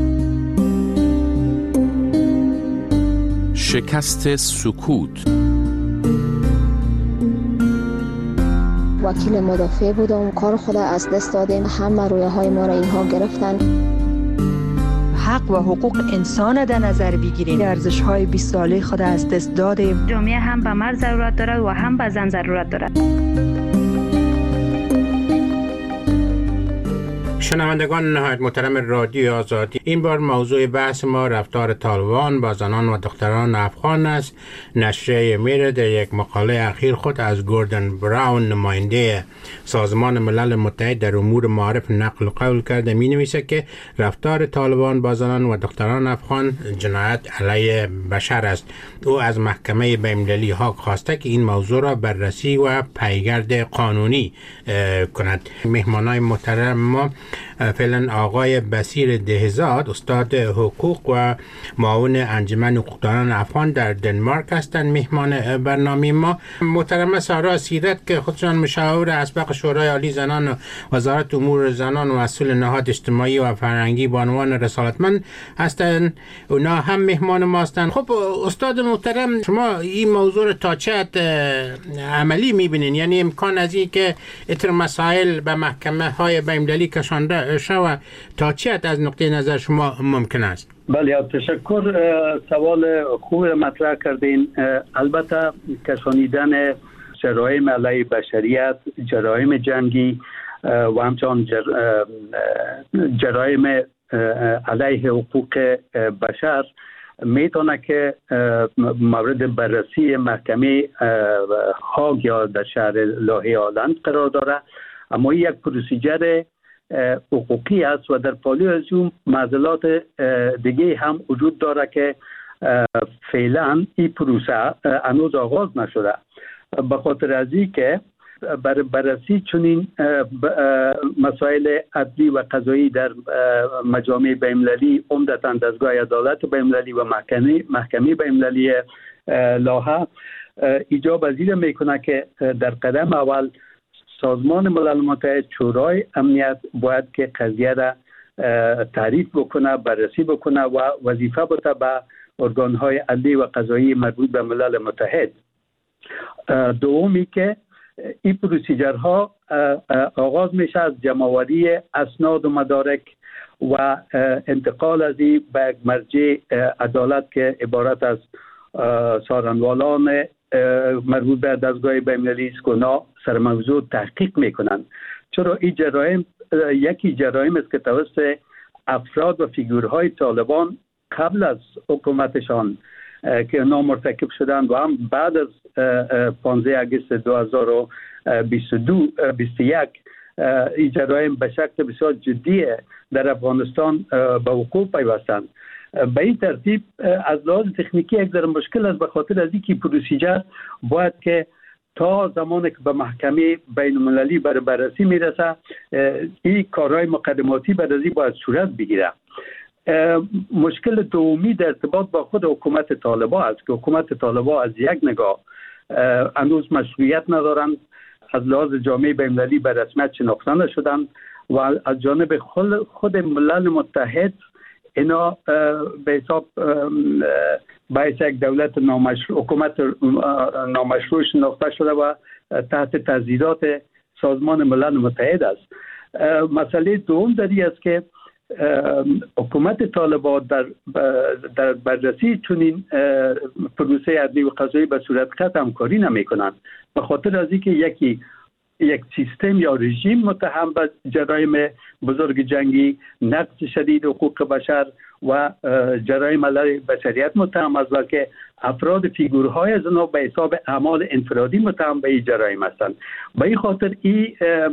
شکست سکوت. وکیل مدافع بودم، کار خود از دست دادیم، همه رویه های ما را اینها گرفتن. حق و حقوق انسان در نظر بگیریم. ارزش های بیست ساله خود از دست دادیم. جامعه هم به مرد ضرورت دارد و هم به زن ضرورت دارد. شنوندگان نهایت محترم رادیو آزادی، این بار موضوع بحث ما رفتار طالبان با زنان و دختران افغان است. نشریه میر در یک مقاله اخیر خود از گوردن براون، نماینده سازمان ملل متحد در امور معارف، نقل قول کرده. می نویسه که رفتار طالبان با زنان و دختران افغان جنایت علیه بشر است. او از محکمه بین‌المللی هاگ خواسته که این موضوع را بررسی و پیگرد قانونی کند. مهمانای محترم ما فعلا آقای بصیر دهزاد، استاد حقوق و معاون انجمن حقوقدانان افغان در دنمارک هستند مهمان برنامه ما. محترمه سارا سیرت که خودشان مشاور اسبق شورای عالی زنان و وزارت امور زنان و مسئول نهاد اجتماعی و فرهنگی به عنوان رسالتمند هستند، اونا هم مهمان ما هستند. خب استاد محترم، شما این موضوع را تا چه حد عملی میبینین؟ یعنی امکان از این که اتر مسائل به محکمه های بین‌المللی کشانده شود تا چه حد از نقطه نظر شما ممکن است؟ بله، تشکر. سوال خوب مطرح کردین. البته کشانیدن جرایم علیه بشریت، جرایم جنگی و همچنان جر... جرایم علیه حقوق بشر میتونه که مورد بررسی محکمه هاگ یا در شهر لاهه هالند قرار داره، اما یک پروسیجر حقوقی است و در پالو از اون معضلات دیگه هم وجود داره که فعلا این پروسه هنوز آغاز نشده. به خاطر از این که بر بررسی چنین مسائل عدلی و قضایی در مجامع بین‌المللی، عمدتاً دستگاه عدالت بین‌المللی و محکمه محکمه بین‌المللی لاهه، ایجاب پذیر میکنه که در قدم اول سازمان ملل متحد، شورای امنیت باید که قضیه را تعریف بکنه، بررسی بکنه و وظیفه بده به ارگان‌های عدلی و قضایی مربوط به ملل متحد. دومی که این پروسیجرها آغاز میشه از جمع‌آوری اسناد و مدارک و انتقال از این به مرجع عدالت که عبارت از سارنوالان مربوط به دستگاه بین‌المللی است که اونا سر موضوع تحقیق میکنن. چرا این جرایم یکی جرایم است که توسط افراد و فیگورهای طالبان قبل از حکومتشان که اونا مرتکب شدن و هم بعد از پانزده آگوست دو هزار و بیست و دو بیست و یک این جرایم به شکل بسیار جدی در افغانستان به وقوع پیوستند. به این ترتیب از لحاظ تکنیکی یک ذره مشکل است، به خاطر از اینکه پروسیجر باید که تا زمانی که به محکمه بین المللی بر بررسی میرسه این کارهای مقدماتی بعد از این باید صورت بگیره. مشکل دومی در ارتباط با خود حکومت طالبان است که حکومت طالبان از یک نگاه هنوز مشروعیت ندارند، از لحاظ جامعه بین‌المللی به رسمیت شناخته نشدند و از جانب خود ملل متحد اینا به حساب باعث یک دولت نامشروع، حکومت نامشروع شناخته شده و تحت تضییعات سازمان ملل متحد است. مسئله دوم در این است که حکومت طالبان در در بررسی چنین پروسه عدلی و قضایی به صورت قطع همکاری نمی کنند، به خاطر از اینکه یکی یک سیستم یا رژیم متهم به جرایم بزرگ جنگی، نقض شدید حقوق بشر و جرایم علیه بشریت متهم است و که افراد فیگورهای از آنها به حساب اعمال انفرادی متهم به این جرایم هستند. به این خاطر این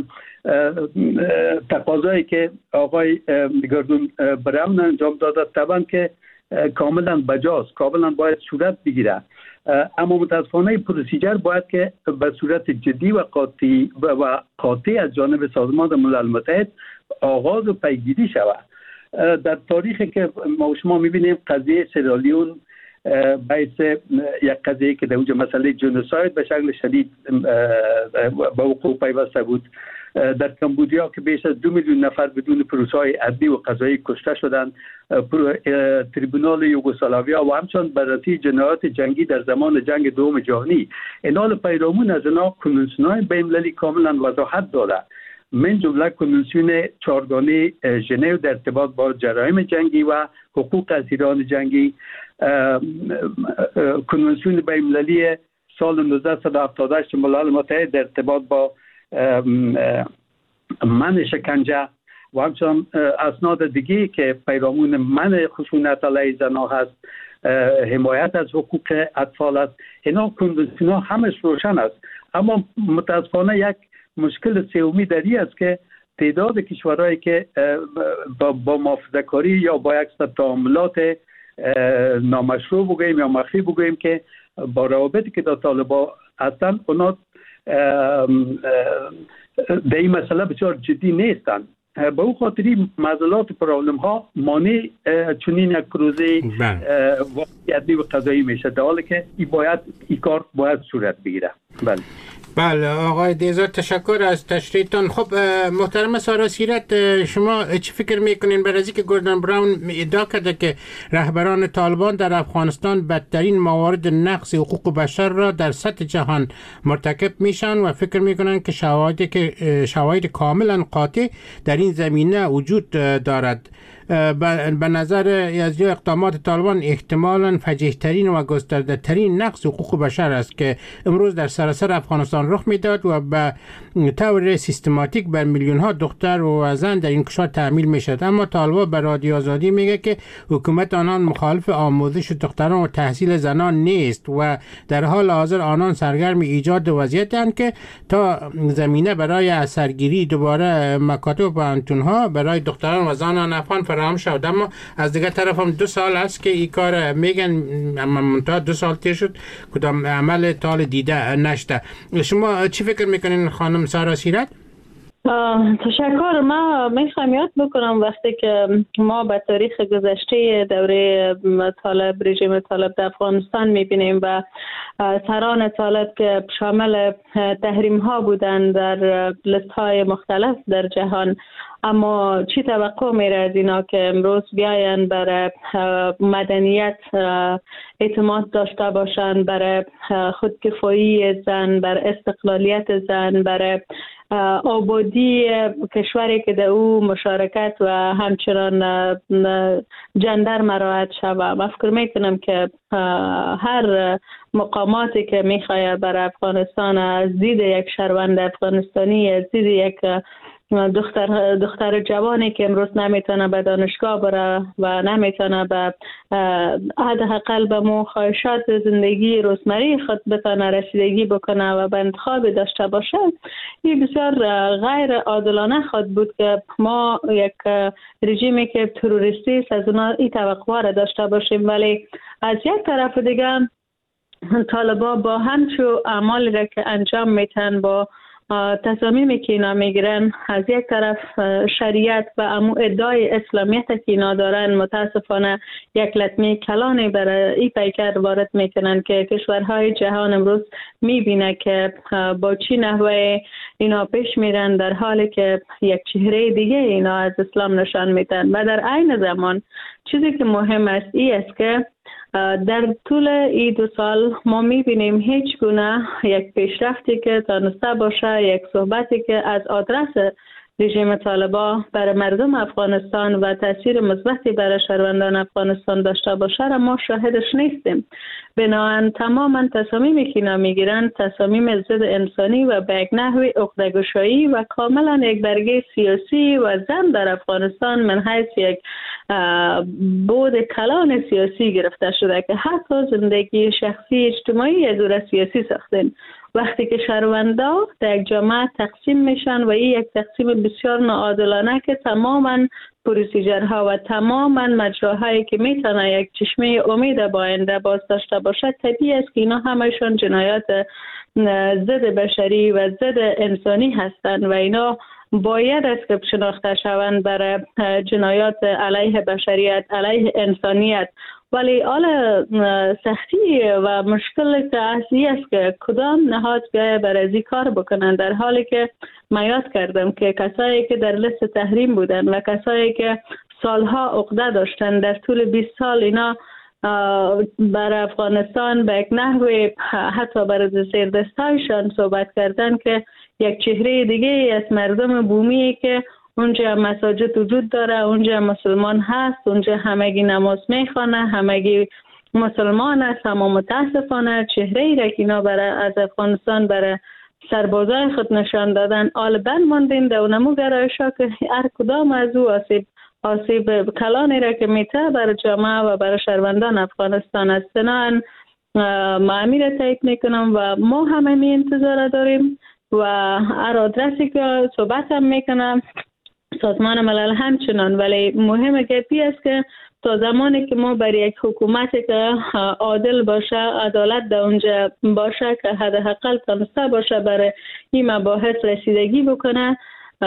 تقاضایی که آقای گاردون براون انجام داده طبعا که کاملا بجاست، کاملا باید صورت بگیره، اما متاسفانه پروسیجر باید که به صورت جدی و قاطع و قاطع از جانب سازمان ملل متحد آغاز و پیگیری شود. در تاریخی که ما و شما می‌بینیم قضیه سیرالیون باعث یک قضیه که در اونجا مسئله جنوساید به شکل شدید به وقوع پیوسته بود. در کمبودیا که بیش از دو میلیون نفر بدون پروسه‌های عدلی و قضایی کشته شدند، تریبونال یوگسلاویا و همچنین بررسی جنایات جنگی در زمان جنگ دوم جهانی، اینال پیرامون از اینا کنوانسیون‌های بین‌المللی کاملا وضاحت داده، من جمله کنوانسیون چهارگانه ژنو در ارتباط با جرایم جنگی و حقوق اسیران جنگی، کنوانسیون بین‌المللی سال نوزده هفتاد و هشت ملل متحد در ارتباط با من شکنجه و همچنان اسناد دیگه که پیرامون من خشونت علیه زنها هست، حمایت از حقوق اطفال است. اینا کنوانسیون ها همش روشن است، اما متاسفانه یک مشکل سومی در این است که تعداد کشورهایی که با, با محافظه‌کاری یا با یک تعاملات نامشروع بگوییم یا مخفی بگوییم که با روابطی که در طالبان هستند، اونا در این مسئله بسیار جدی نیستند. به او خاطری معضلات و پرابلم ها مانع چنین یک پروژه واقعی و قضایی میشه، در حالی که این باید این کار باید صورت بگیره. بله بله آقای دیزار، تشکر از تشریحتان. خب محترم سارا سیرت، شما چی فکر میکنین برای اینکه گوردن براون ادعا کرده که رهبران طالبان در افغانستان بدترین موارد نقض حقوق بشر را در سطح جهان مرتکب میشن و فکر میکنن که شواهدی که شواهد کاملا قاطع در این زمینه وجود دارد؟ به نظر از اقدامات طالبان احتمالاً فجیح‌ترین و گسترده‌ترین نقض حقوق بشر است که امروز در سراسر افغانستان رخ میداد و به طور سیستماتیک بر میلیون ها دختر و زن در این کشور تحمیل میشد. اما طالبان به رادیو آزادی میگه که حکومت آنان مخالف آموزش دختران و تحصیل زنان نیست و در حال حاضر آنان سرگرم ایجاد وضعیتند که تا زمینه برای سرگیری دوباره مکاتب و پانتونها برای دختران و زنان افغان فراهم شد. اما از دیگه طرف هم دو سال است که این کار میگن، اما منتها دو سال تیر شد کدام عمل تال دیده نشده. شما چی فکر میکنین خانم سارا سیرت؟ تشکر. ما میخوام یاد بکنم وقتی که ما به تاریخ گذشته دوره طالب، رژیم طالب در افغانستان میبینیم و سران طالب که شامل تحریم ها بودن در لیست های مختلف در جهان، اما چی توقع میره از اینا که امروز بیاین برای مدنیت اعتماد داشته باشن، برای خودکفایی زن، برای استقلالیت زن، برای آبادی کشوری که در او مشارکت و همچنان جندر مراعات شود. من فکر میکنم که هر مقاماتی که میخواد برای افغانستان از دید یک شهروند افغانستانی، از دید یک دختر دختر جوانی که امروز نمیتونه به دانشگاه بره و نمیتونه به حداقل به مخواهشات زندگی روزمره خود بتونه رسیدگی بکنه و به انتخاب داشته باشه، این بسیار غیر عادلانه خود بود که ما یک رژیمی که تروریستی است از اونا این توقع را داشته باشیم. ولی از یک طرف دیگه طالبان با همچو اعمالی را که انجام میتن، با تصامیمی که اینا میگیرن، از یک طرف شریعت و امو ادعای اسلامیت که اینا دارن متاسفانه یک لطمه کلانی برای این پیکر وارد میکنن که کشورهای جهان امروز میبینه که با چی نحوه اینا پیش میرن، در حالی که یک چهره دیگه اینا از اسلام نشان میدن. و در عین زمان چیزی که مهم است این است که در طول این دو سال ما میبینیم هیچ گونه یک پیشرفتی که تانسته باشه، یک صحبتی که از آدرس رژیم طالبان بر مردم افغانستان و تاثیر مثبتی بر شهروندان افغانستان داشته باشه را ما شاهدش نیستیم. بنابراین تماما تصامیمی که اینا میگیرند تصامیم ضد انسانی و به یک نحوی عقده‌گشایی و کاملا یک برگه سیاسی و زن در افغانستان من حیث یک بود کلان سیاسی گرفته شده که حتی زندگی شخصی اجتماعی از او سیاسی ساختن. وقتی که شهروندا در یک جامعه تقسیم میشن و این یک تقسیم بسیار ناعادلانه که تماما پروسیجرها و تماما مجراهایی که میتونه یک چشمه امید با آینده باز داشته باشه، طبیعی است که اینا همشون جنایات ضد بشری و ضد انسانی هستند و اینا باید است که شناخته شوند برای جنایات علیه بشریت، علیه انسانیت. ولی حالا سختی و مشکل که اصلی است که کدام نهاد بیایه برای ازی کار بکنن، در حالی که من یاد کردم که کسایی که در لیست تحریم بودن و کسایی که سالها عقده داشتن در طول بیست سال اینا بر افغانستان به یک نحوی حتی بر زیردستایشان صحبت کردن که یک چهره دیگه از مردم بومی که اونجا مساجد وجود داره، اونجا مسلمان هست، اونجا همگی نماز میخوانه، همگی مسلمان است، اما متاسفانه چهره ای را که اینا برای از افغانستان برای سربازای خود نشان دادن آل بند ماندین در اونمو گرایشا که هر کدام از او آسیب آسیب کلانی را که میته برای جامعه و برای شهروندان افغانستان است. بنابراین ما امیر تایید میکنم و ما همه می انتظار داریم و هر آدرسی که صحبت هم میکنم سازمان ملل همچنان، ولی مهم گپی است که تا زمانی که ما برای یک حکومتی که عادل باشه، عدالت در اونجا باشه، که حداقل تونسته باشه برای این مباحث رسیدگی بکنه،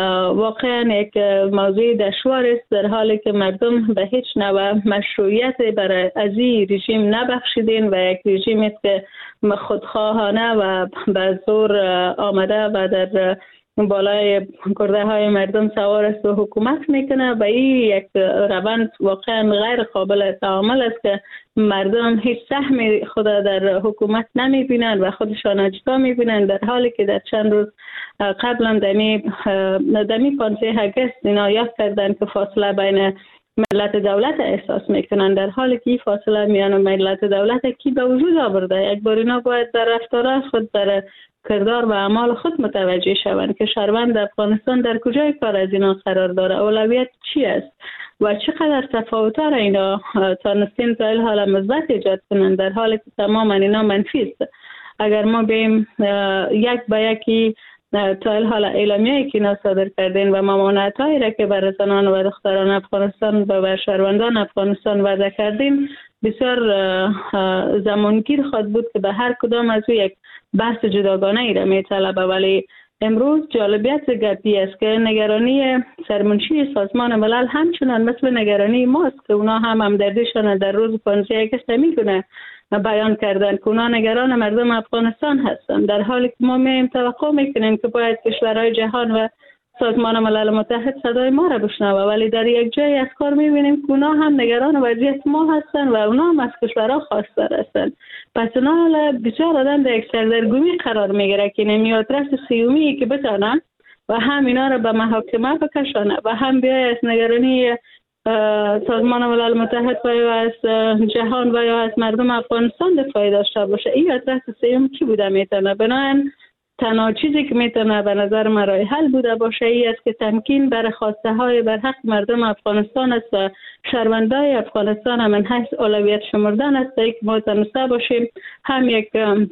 واقعا یک موضوع دشوار است، در حالی که مردم به هیچ نوع مشروعیت برای از این رژیم نبخشیدین و یک رژیم است که خودخواهانه و به زور آمده و در بالای گرده های مردم سوار است و حکومت میکنه و این یک روند واقعا غیر قابل تعامل است که مردم هیچ سهمی خود در حکومت نمیبینن و خودشان اجدا میبینن، در حالی که در چند روز قبلا دمی دمی پانزده اگست اینا یاد کردن که فاصله بین ملت دولت احساس میکنن، در حالی که این فاصله میان ملت دولت کی به وجود آورده. یک بار اینا باید در رفتار خود در کردار و اعمال خود متوجه شوند که شهروند افغانستان در کجای کار از اینا قرار داره، اولویت چی است و چقدر تفاوت‌ها را اینا تانستین تا این حال مثبت ایجاد کنند، در حالی که تماما اینا منفی است. اگر ما بیم یک به یکی تا این حال اعلامیه‌ای که اینا صادر کردین و ممانعت‌هایی را که بر زنان و دختران افغانستان و شهروندان افغانستان وضع کردین بسیار زمانگیر خواهد بود که به هر کدام از او یک بحث جداگانه ای را میطلبه. ولی امروز جالبیت گپی است که نگرانی سرمنشی سازمان ملل همچنان مثل نگرانی ماست که اونا هم همدردیشان در روز پانزده اگست میکنه بیان کردن که اونا نگران مردم افغانستان هستند، در حالی که ما میم توقع میکنیم که باید کشورهای جهان و سازمان ملل متحد صدای ما را بشنوه، ولی در یک جای از کار میبینیم که اونا هم نگران وضعیت ما هستند و اونا هم از کشورها خواستار هستند. پس اونا بسیار آدم در یک سردرگمی قرار میگیره که نمیاد رس سیومی که بتانن و هم اینا را به محاکمه بکشانه و هم بیای از نگرانی سازمان ملل متحد و یا از جهان و یا از مردم افغانستان دفاعی داشته باشه. این آدرس سیوم چی بوده میتونه؟ بنابراین تنها چیزی که میتونه به نظر من راه حل بوده باشه ای است که تمکین بر خواسته های بر حق مردم افغانستان است و شهروندای افغانستان هم من حیث اولویت شمردن است که ما تونسته باشیم هم یک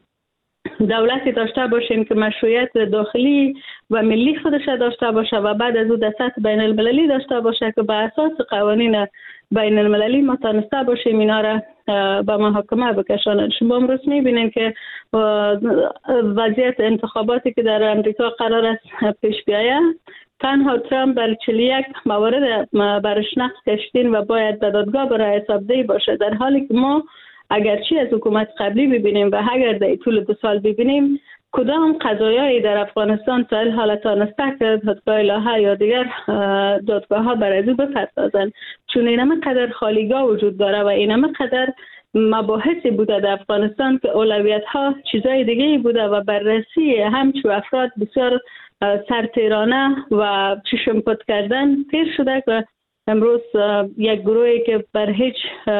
دولتی داشته باشیم که مشروعیت داخلی و ملی خودش داشته باشه و بعد از او در سطح بین المللی داشته باشه که به اساس قوانین بین المللی ما تونسته باشیم اینا را به محاکمه بکشانند. شما امروز میبینید که وضعیت انتخاباتی که در امریکا قرار است پیش بیاید، تنها ترامپ بر چهل و یک موارد برش نقص کشیدین و باید به دادگاه برای حسابدهی باشه، در حالی که ما اگرچه از حکومت قبلی ببینیم و اگر در طول دو سال ببینیم کدام قضایایی در افغانستان تا این حالت تانسته که دادگاه الهه یا دیگر دادگاه ها برای او بپردازند، چون اینمه قدر خالیگاه وجود داره و اینمه قدر مباحثی بوده در افغانستان که اولویت ها چیزای دیگه بوده و بررسی همچو افراد بسیار سرتیرانه و چشم پد کردن تیر شده که امروز یک گروهی که بر هیچ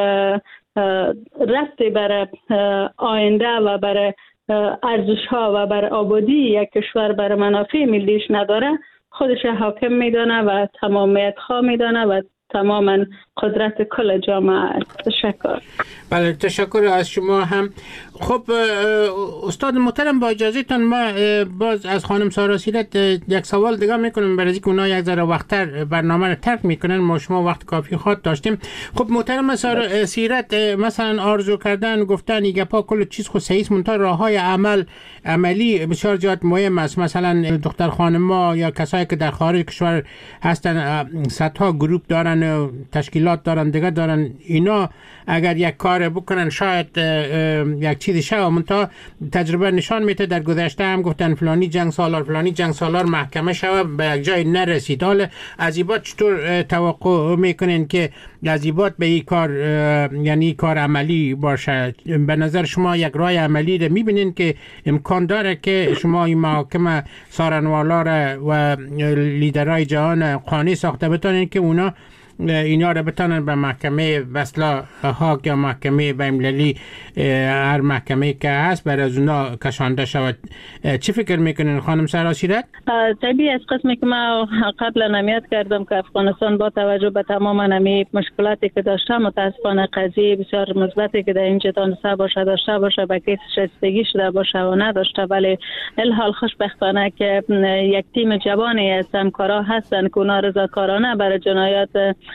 ربطی بر آینده و بر ارزش ها و بر آبادی یک کشور بر منافع ملیش نداره خودش حاکم میدانه و تمامیت خواه میدانه و تماما قدرت کل جامعه است. تشکر. بله تشکر از شما هم. خب استاد محترم با اجازهتان ما باز از خانم سارا سیرت یک سوال دیگه میکنیم برای اینکه اونا یک ذره وقتتر برنامه رو ترک میکنن، ما شما وقت کافی خود داشتیم. خب محترم سارا سیرت مثلا آرزو کردن گفتن این گپا کل چیز خود صحیح منتها راههای عمل عملی بسیار زیاد مهم است. مثلا دختر خانم‌ها یا کسایی که در خارج کشور هستن صدها گروپ دارن و تشکیلات دارن دیگه دارن، اینا اگر یک کار بکنن شاید یک چیزی شود. منتها تجربه نشان میده در گذشته هم گفتن فلانی جنگ سالار فلانی جنگ سالار محکمه شود به یک جای نرسید. حالا از این بعد چطور توقع میکنین که از این بعد به این کار یعنی کار عملی باشه؟ به نظر شما یک راه عملی رو میبینین که امکان داره که شما این محاکم سارنوالا و لیدرهای جهان قانع ساخته بتونین که اونا اینا رو بتونن به محکمه وصلا هاگ یا محکمه بین‌المللی هر محکمه که هست برای از اونا کشانده شود؟ چی فکر میکنین خانم سارا سیرت؟ طبیعی از قسمی که ما قبلا نمیاد کردم که افغانستان با توجه به تمام نمی مشکلاتی که داشته متاسفانه قضیه بسیار مثبتی که در اینجا دانسته باشه داشته باشه به کیس شایستگی شده باشه و نداشته، ولی الحال خوشبختانه که یک تیم جوانی از همکارا هستن که اونا رضاکارانه برای جنایات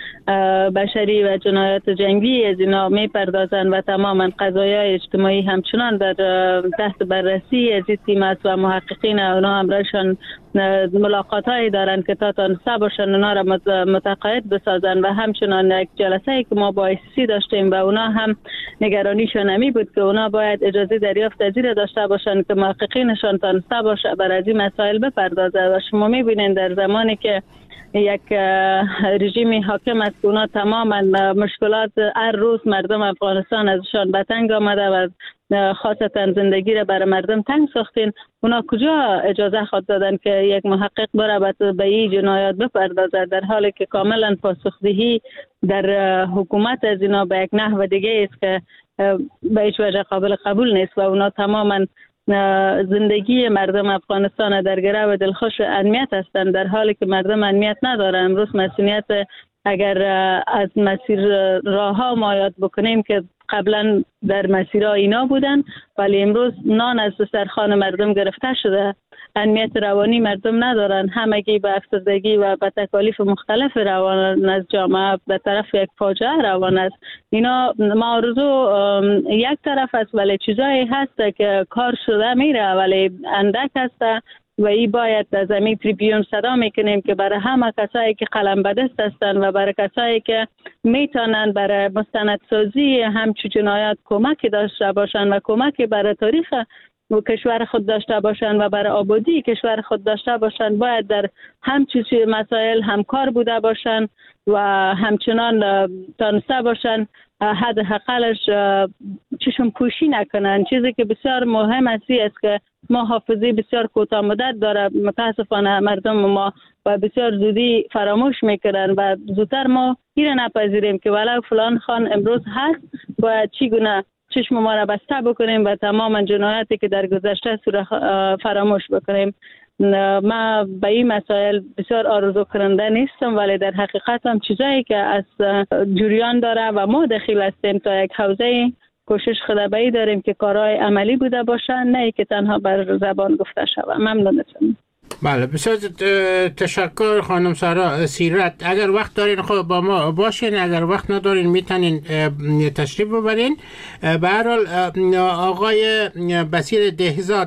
بشری و جنایات جنگی از اینا می پردازن و تماما قضایای اجتماعی همچنان در تحت بررسی از این تیم است و محققین اونا همراهشان ملاقات هایی دارن که تا تانسته باشن اونا را متقاعد بسازن و همچنان یک جلسه که ما با آی سی سی داشتیم و اونا هم نگرانیشان نمی بود که اونا باید اجازه دریافت از این داشته باشن که محققینشان تانسته باشه بر از این مسائل بپردازه. و شما می بینید در زمانی که یک رژیم حاکم است که اونا تماما مشکلات هر روز مردم افغانستان ازشان به تنگ آمده و خاصتا زندگی را برای مردم تنگ ساختین، اونا کجا اجازه خود دادن که یک محقق بره به این جنایات بپردازد، در حالی که کاملا پاسخدهی در حکومت از اینا به یک نحو دیگه است که به هیچ وجه قابل قبول نیست و اونا تماما زندگی مردم افغانستان در گره و دلخوش امنیت هستند، در حالی که مردم امنیت ندارن. امروز مسئولیت اگر از مسیر راه ها ما یاد بکنیم که قبلا در مسیرها اینا بودن ولی امروز نان از دسترخوان مردم گرفته شده، امنیت روانی مردم ندارن، همگی به افسردگی و به تکالیف مختلف روان از جامعه به طرف یک فاجعه روان است. اینا معارضو یک طرف است ولی چیزایی هست که کار شده میره ولی اندک هست و این باید از همین تریبیون صدا میکنیم که برای همه کسایی که قلم به دست هستن و برای کسایی که میتونن برای مستندسازی همچو جنایات کمک داشته باشن و کمک برای تاریخ و کشور خود داشته باشن و برای آبادی کشور خود داشته باشن باید در همچو مسائل همکار بوده باشن و همچنان تانسته باشن حداقلش چشم پوشی نکنن. چیزی که بسیار مهم است که ما حافظه بسیار کوتاه مدت داره، متاسفانه مردم ما و بسیار زودی فراموش میکنن و زودتر ما این نپذیریم که ولو فلان خان امروز هست باید چگونه چشم ما را بسته بکنیم و تمام جنایاتی که در گذشته فراموش بکنیم. ما به این مسائل بسیار آرزو کننده نیستم ولی در حقیقت هم چیزایی که از جریان داره و ما دخیل هستیم تا یک حوزه کوشش خدابایی داریم که کارهای عملی بوده باشن نه که تنها بر زبان گفته شود. ممنونتم. بله بسیار تشکر خانم سارا سیرت. اگر وقت دارین خب با ما باشین، اگر وقت ندارین میتونین تشریف ببرین. به هر حال آقای بصیر دهزاد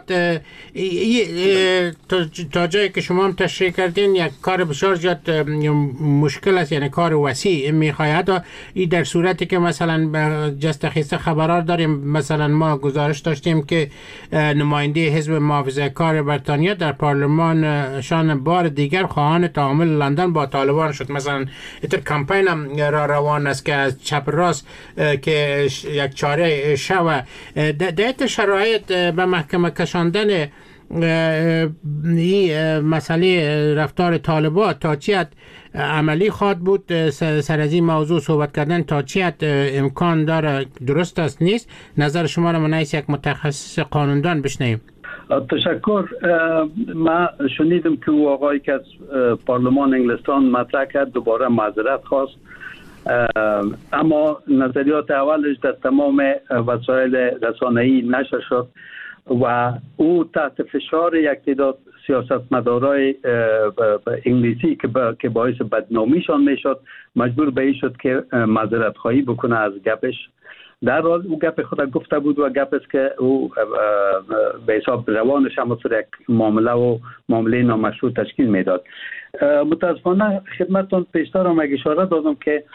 تا جایی که شما هم تشریح کردین یک کار بسیار زیاد مشکل است، یعنی کار وسیع میخواهد. این در صورتی که مثلا جست خیسته خبرار داریم، مثلا ما گزارش داشتیم که نماینده حزب محافظه کار بریتانیا در پارلمان شان بار دیگر خواهان تعامل لندن با طالبان شد. مثلا ایتر کمپین هم را روان است که از چپ راست که یک چاره شوه در شرایط به محکمه کشاندن این مسئله رفتار طالبان تا چی حد عملی خواد بود؟ سر از این موضوع صحبت کردن تا چی حد امکان داره؟ درست است نیست؟ نظر شما را من یک متخصص قانوندان بشنویم. تشکر. ما شنیدم که او آقایی که از پارلمان انگلستان مطرح کرد دوباره معذرت خواست، اما نظریات اولش در تمام وسایل رسانه‌ای نشر شد و او تحت فشار یک تعداد سیاستمدارای انگلیسی که باعث بدنامیشان میشد مجبور به این شد که معذرت خواهی بکنه از گپش. در حال او گپ خود گفته بود و گپ است که او به حساب روانش هم یک معامله و معامله نامشروع تشکیل میداد. متاسفانه خدمتتون پیشتر هم اشاره دادم که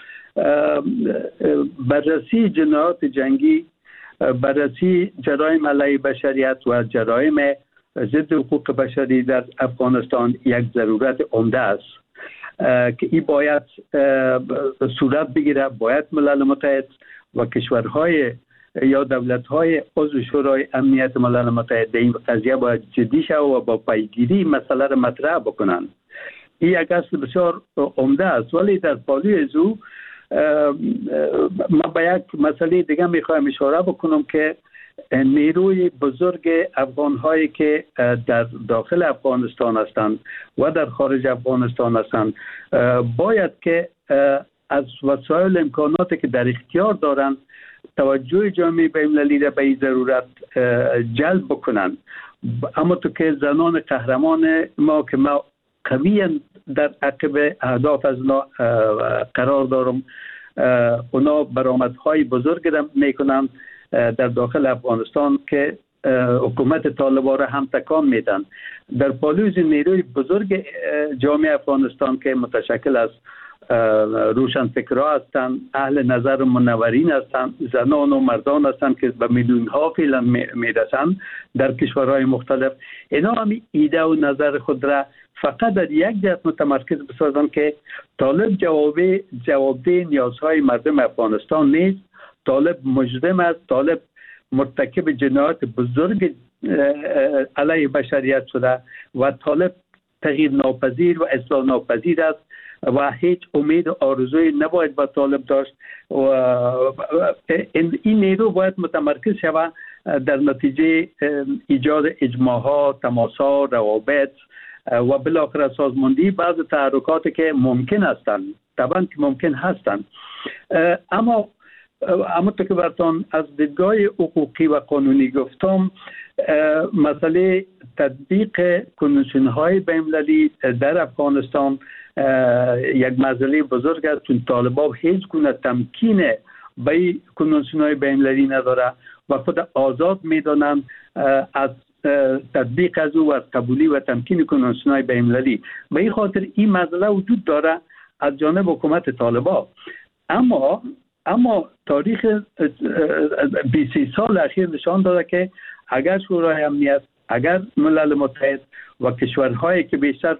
بررسی جنایات جنگی، بررسی جرایم علیه بشریت و جرایم ضد حقوق بشری در افغانستان یک ضرورت عمده است که این باید صورت بگیره. باید ملل متحد و کشورهای یا دولت‌های عضو شورای امنیت ملل متحد این قضیه باید جدی شود و با پیگیری مسئله را مطرح بکنند. این یک اصل بسیار عمده است، ولی در پالوی از او ما با یک مسئله دیگه میخوایم اشاره بکنم که نیروی بزرگ افغان‌هایی که در داخل افغانستان هستند و در خارج افغانستان هستند باید که از وسایل امکاناتی که در اختیار دارند توجه جامعه بین‌المللی را به این ضرورت جلب بکنند. اما تو که زنان قهرمان ما که ما قوی در عقب اهداف از اونا قرار دارم، اونا برآمدهای بزرگ را میکنند در داخل افغانستان که حکومت طالبان را هم تکان میدن. در پالوی نیروی بزرگ جامعه افغانستان که متشکل از روشنفکرها هستند، اهل نظر منورین هستند، زنان و مردان هستند که به میلیون ها فعلا میرسند در کشورهای مختلف. اینا هم ایده و نظر خود را فقط در یک جهت متمرکز بسازند که طالب جوابه جوابده نیازهای مردم افغانستان نیست. طالب مجرم است، طالب مرتکب جنایات بزرگ علیه بشریت شده و طالب تغییر ناپذیر و اصلاح ناپذیر است و هیچ امید و آرزوی نباید با طالب داشت و این نیرو باید متمرکز شود در نتیجه ایجاد اجماعات، تماس‌ها، روابط و بالاخره سازماندهی بعض تحرکاتی که ممکن هستند، طبعا که ممکن هستند. اما اما تو که براتون از دیدگاه حقوقی و قانونی گفتم، مسئله تطبیق کنوانسیون های بین‌المللی در افغانستان یک مسئله بزرگ است، چون طالبان هیچ گونه تمکین به کنوانسیون های بین‌المللی نداره و خود آزاد میدانند از تطبیق از او و از قبولی و تمکین کنوانسیون های بین‌المللی. به این خاطر این مسئله وجود داره از جانب حکومت طالبان. اما اما تاریخ بیست سال اخیر نشان داده که اگر شورای امنیت، اگر ملل متحد و کشورهایی که بیشتر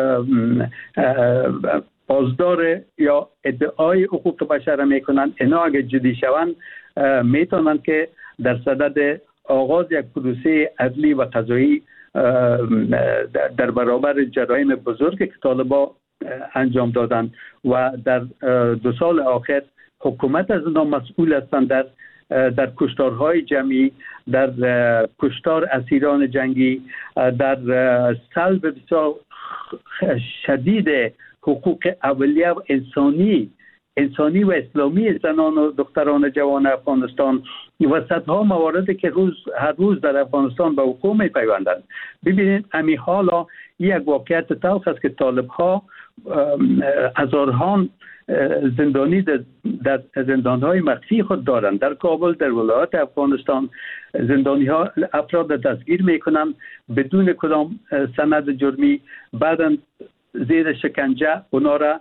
پاسدار یا ادعای حقوق بشر میکنند، اینا اگر جدی شوند میتونند که در صدد آغاز یک پروسه عدلی و قضایی در برابر جرایم بزرگ که طالبان انجام دادند و در دو سال آخر حکومت از اونا مسئول هستند در در کشتارهای جمعی، در کشتار اسیران جنگی، در سلب بسیار شدید حقوق اولیه و انسانی انسانی و اسلامی زنان و دختران جوان افغانستان و صدها مواردی که روز هر روز در افغانستان به حقوق میپیوندند. ببینید همین حالا یک واقعیت تلخ است که طالب ها هزاران زندانی در زندان‌های مخفی خود دارند. در کابل، در ولایات افغانستان زندانی ها افراد دستگیر میکنند بدون کدام سند جرمی، بعدا زیر شکنجه اونا را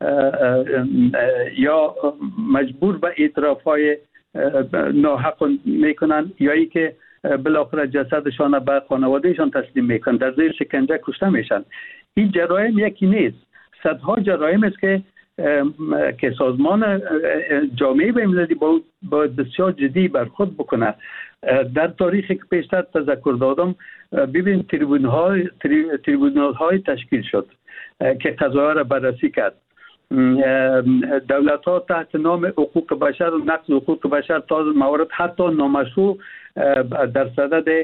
یا مجبور به اعتراف های ناحق میکنند یا ای که بالاخره جسدشان به خانوادهشان تسلیم میکنند، در زیر شکنجه کشته میشن. این جرایم یکی نیست، صدها جرایم است که که سازمان جامعه بین‌المللی باید بسیار جدی بر خود بکنه. در تاریخی که پیشتر تذکر دادم ببین تریبون‌های تریبونال‌های تشکیل شد که قضایا را بررسی کرد. دولت‌ها تحت نام حقوق بشر و نقض حقوق بشر تا موارد حتی نامشروع در صدد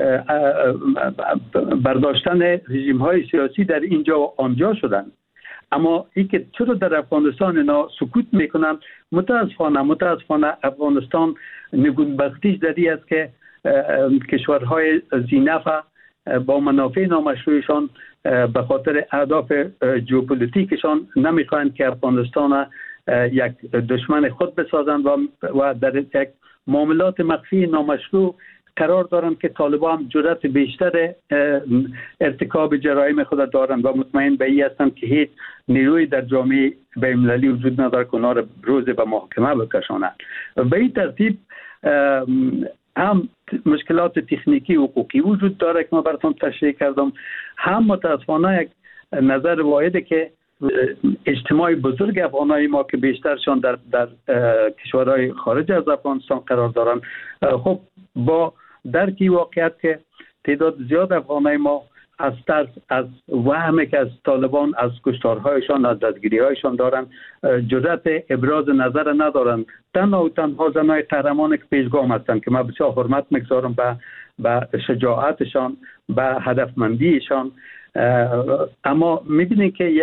برداشتن رژیم‌های سیاسی در اینجا و آنجا شدند. اما این که چرا در افغانستان اینا سکوت میکنن؟ متاسفانه متاسفانه افغانستان نگونبختیش در این است که کشورهای ذی‌نفع با منافع نامشروعشان به خاطر اهداف ژئوپلیتیکشان نمیخواهند که افغانستان یک دشمن خود بسازند و در یک معاملات مخفی نامشروع قرار دارند که طالبان هم جرأت بیشتر ارتکاب جرایم خود دارند و مطمئن به این هستند که هیچ نیروی در جامعه بین‌المللی وجود ندارد که اونا را روز به محاکمه بکشانند. به این ترتیب هم مشکلات تکنیکی و حقوقی وجود داره که ما براتون تشریح کردم، هم متاسفانه یک نظر واحده که اجتماع بزرگ افغانای ما که بیشترشان در در کشورهای خارج از افغانستان قرار دارند، خب با درکی واقعیت که تعداد زیاد افغانای ما از ترس از وهمی که از طالبان از کشتارهایشان از دستگیری‌هایشان دارند جرأت ابراز نظر ندارند. تنها و تنها زنای قهرمان که پیشگام هستند که من بسیار حرمت می‌گذارم به به شجاعتشان به هدفمندیشان، اما می‌بینید که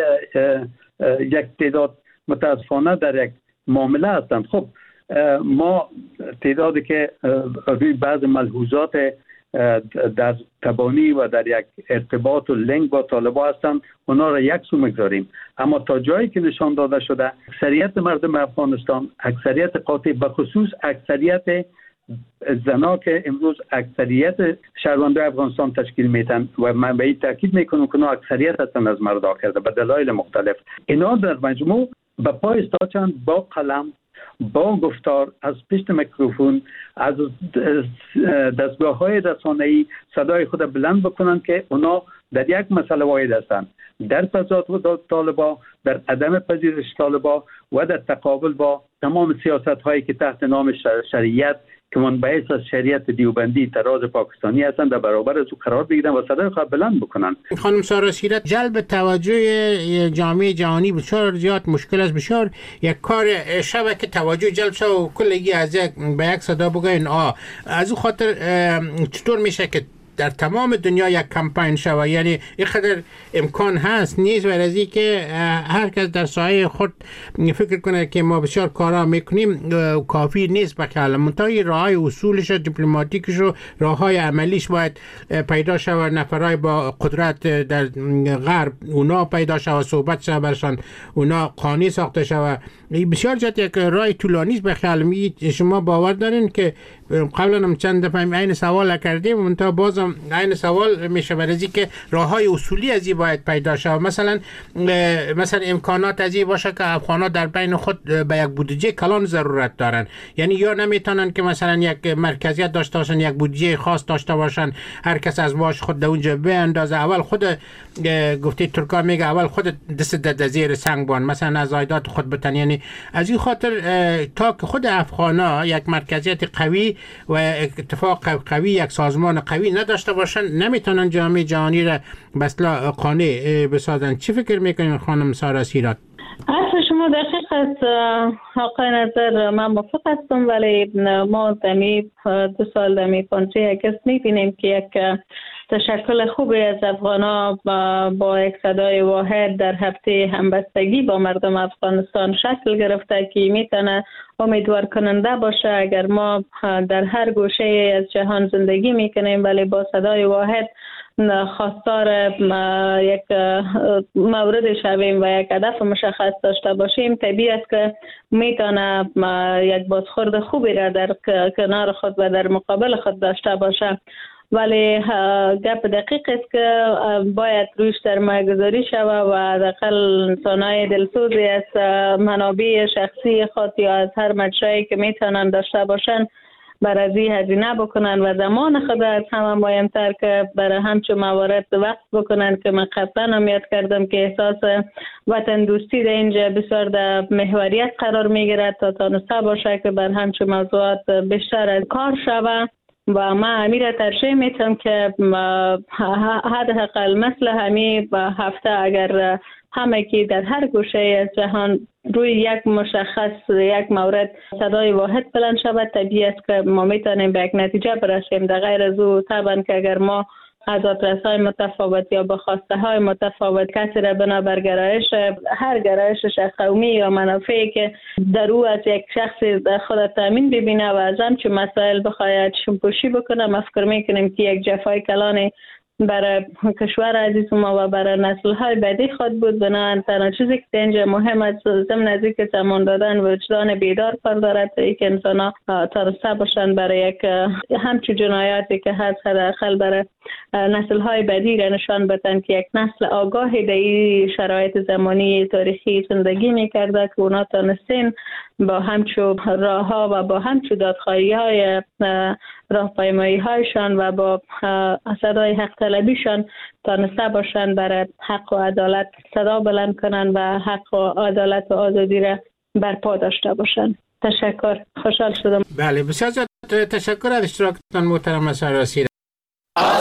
یک تعداد متاسفانه در یک معامله هستند. خب ما تعدادی که روی بعض ملحوظات در تبانی و در یک ارتباط و لینک با طالبان هستند اونا را یک سو میگذاریم، اما تا جایی که نشان داده شده اکثریت مردم افغانستان، اکثریت قاطع به خصوص اکثریت زنا که امروز اکثریت شهروندان افغانستان تشکیل میتن و من به این تاکید میکنم که اونا اکثریت هستند از مردا کرده به دلایل مختلف، اینا در مجموع به پای استاچند با قلم با گفتار از پشت میکروفون از دستگاه های رسانه‌ای صدای خود بلند بکنن که اونا در یک مسئله واحد هستند، در تضاد با طالبان، در عدم پذیرش طالبان و در تقابل با تمام سیاست هایی که تحت نام شریعت که منبعث از شریعت دیوبندی تراز پاکستانی هستند در برابر از او قرار بگیرن و صدای خود بلند بکنن. خانم سارا سیرت، جلب توجه جامعه جهانی بسیار زیاد مشکل است، بسیار یک کار شبه که توجه جلب شد و کلگی از یک به یک صدا بگوین آ از او خاطر چطور میشه که در تمام دنیا یک کمپین شود؟ یعنی اینقدر امکان هست نیست و رزی که هر کس در سایه خود فکر کنه که ما بسیار کارا میکنیم کافی نیست. بخیال منتهای راه های اصولش دیپلماتیکش و راه های عملیش باید پیدا شود، نفرای با قدرت در غرب اونا پیدا شود، صحبت شود برشان، اونا قانونی ساخته شود. بسیار جد یک راه طولانی است. بخیال می شما باور دارین که قبلا هم چند دفعه این سوال کردیم منتها بازم این سوال میشه برای که راههای اصولی از این باید پیدا شود، مثلا مثلا امکانات از این باشه که افغان‌ها در بین خود به یک بودجه کلان ضرورت دارن، یعنی یا نمیتونن که مثلا یک مرکزیت داشته باشن، یک بودجه خاص داشته باشن، هر کس از باش خود در اونجا بیاندازه. اول خود گفته ترکا میگه اول خود دست در زیر سنگ بان، مثلا از عایدات خود بتن. یعنی از این خاطر تا که خود افغان‌ها یک مرکزیت قوی و اتفاق قوی، یک سازمان قوی نداشته باشن، نمیتونن جامعه جهانی را به اصطلاح قانع بسازن. چی فکر میکنین خانم سارا سیرت؟ اصلا شما دقیق است آقای نظر، من موافق هستم، ولی ما دمی دو سال دمی پانزده اگست میبینیم که یک تشکل خوبی از افغان‌ها با, با یک صدای واحد در هفته همبستگی با مردم افغانستان شکل گرفته که میتونه امیدوار کننده باشه. اگر ما در هر گوشه از جهان زندگی میکنیم ولی با صدای واحد خواستار یک مورد شویم و یک هدف مشخص داشته باشیم، طبیعی است که میتونه یک بازخورد خوبی را در کنار خود و در مقابل خود داشته باشه. ولی گپ دقیق است که باید رویش سرمایه گذاری شود و حداقل انسان‌های دلسوزی از منابع شخصی خود یا از هر مجرایی که میتونن داشته باشن برای هزینه بکنن و زمان خود از همه مهمتر که برای همچون موارد وقت بکنن که من قبلا هم یاد کردم که احساس وطن دوستی در اینجا بسیار در محوریت قرار میگیرد تا تانسته باشه که بر همچون موضوعات بیشتر از کار شود و ما امیر ترجیح میتونم که حداقل مثل همین هفته اگر همه که در هر گوشه از جهان روی یک مشخص یک مورد صدای واحد بلند شود، طبیعی است که ما میتونیم به یک نتیجه برسیم. در غیر از او طبعا که اگر ما از آدرس‌های متفاوت یا به خواسته های متفاوت کسی را بنابر گرایش هر گرایشش قومی یا منافعی که در او از یک شخص خود تامین ببینه و از همچون مسائل بخواید شمپوشی بکنه، ما فکر میکنیم که یک جفای کلانی برای کشور عزیز ما و برای نسل های بعدی خود بود. بنابراین تنها چیزی که اینجا مهم است ضمن از اینکه زمان دادن و وجدان بیدار کار دارد تا اینکه انسان ها ترسته باشند برای یک همچون جنایاتی که هست حداقل برای نسل های بعدی را نشان بدن که یک نسل آگاهی در این شرایط زمانی تاریخی زندگی میکرده که اونا تانستین با همچون راه ها و با همچون دادخواهی های راهپیمایی هایشان و با صدای حق طلبیشان تانسته باشند برای حق و عدالت صدا بلند کنند و حق و عدالت و آزادی را برپا داشته باشند. تشکر، خوشحال شدم. بله، بسیار تشکر از اشتراکتان محترم سراسی.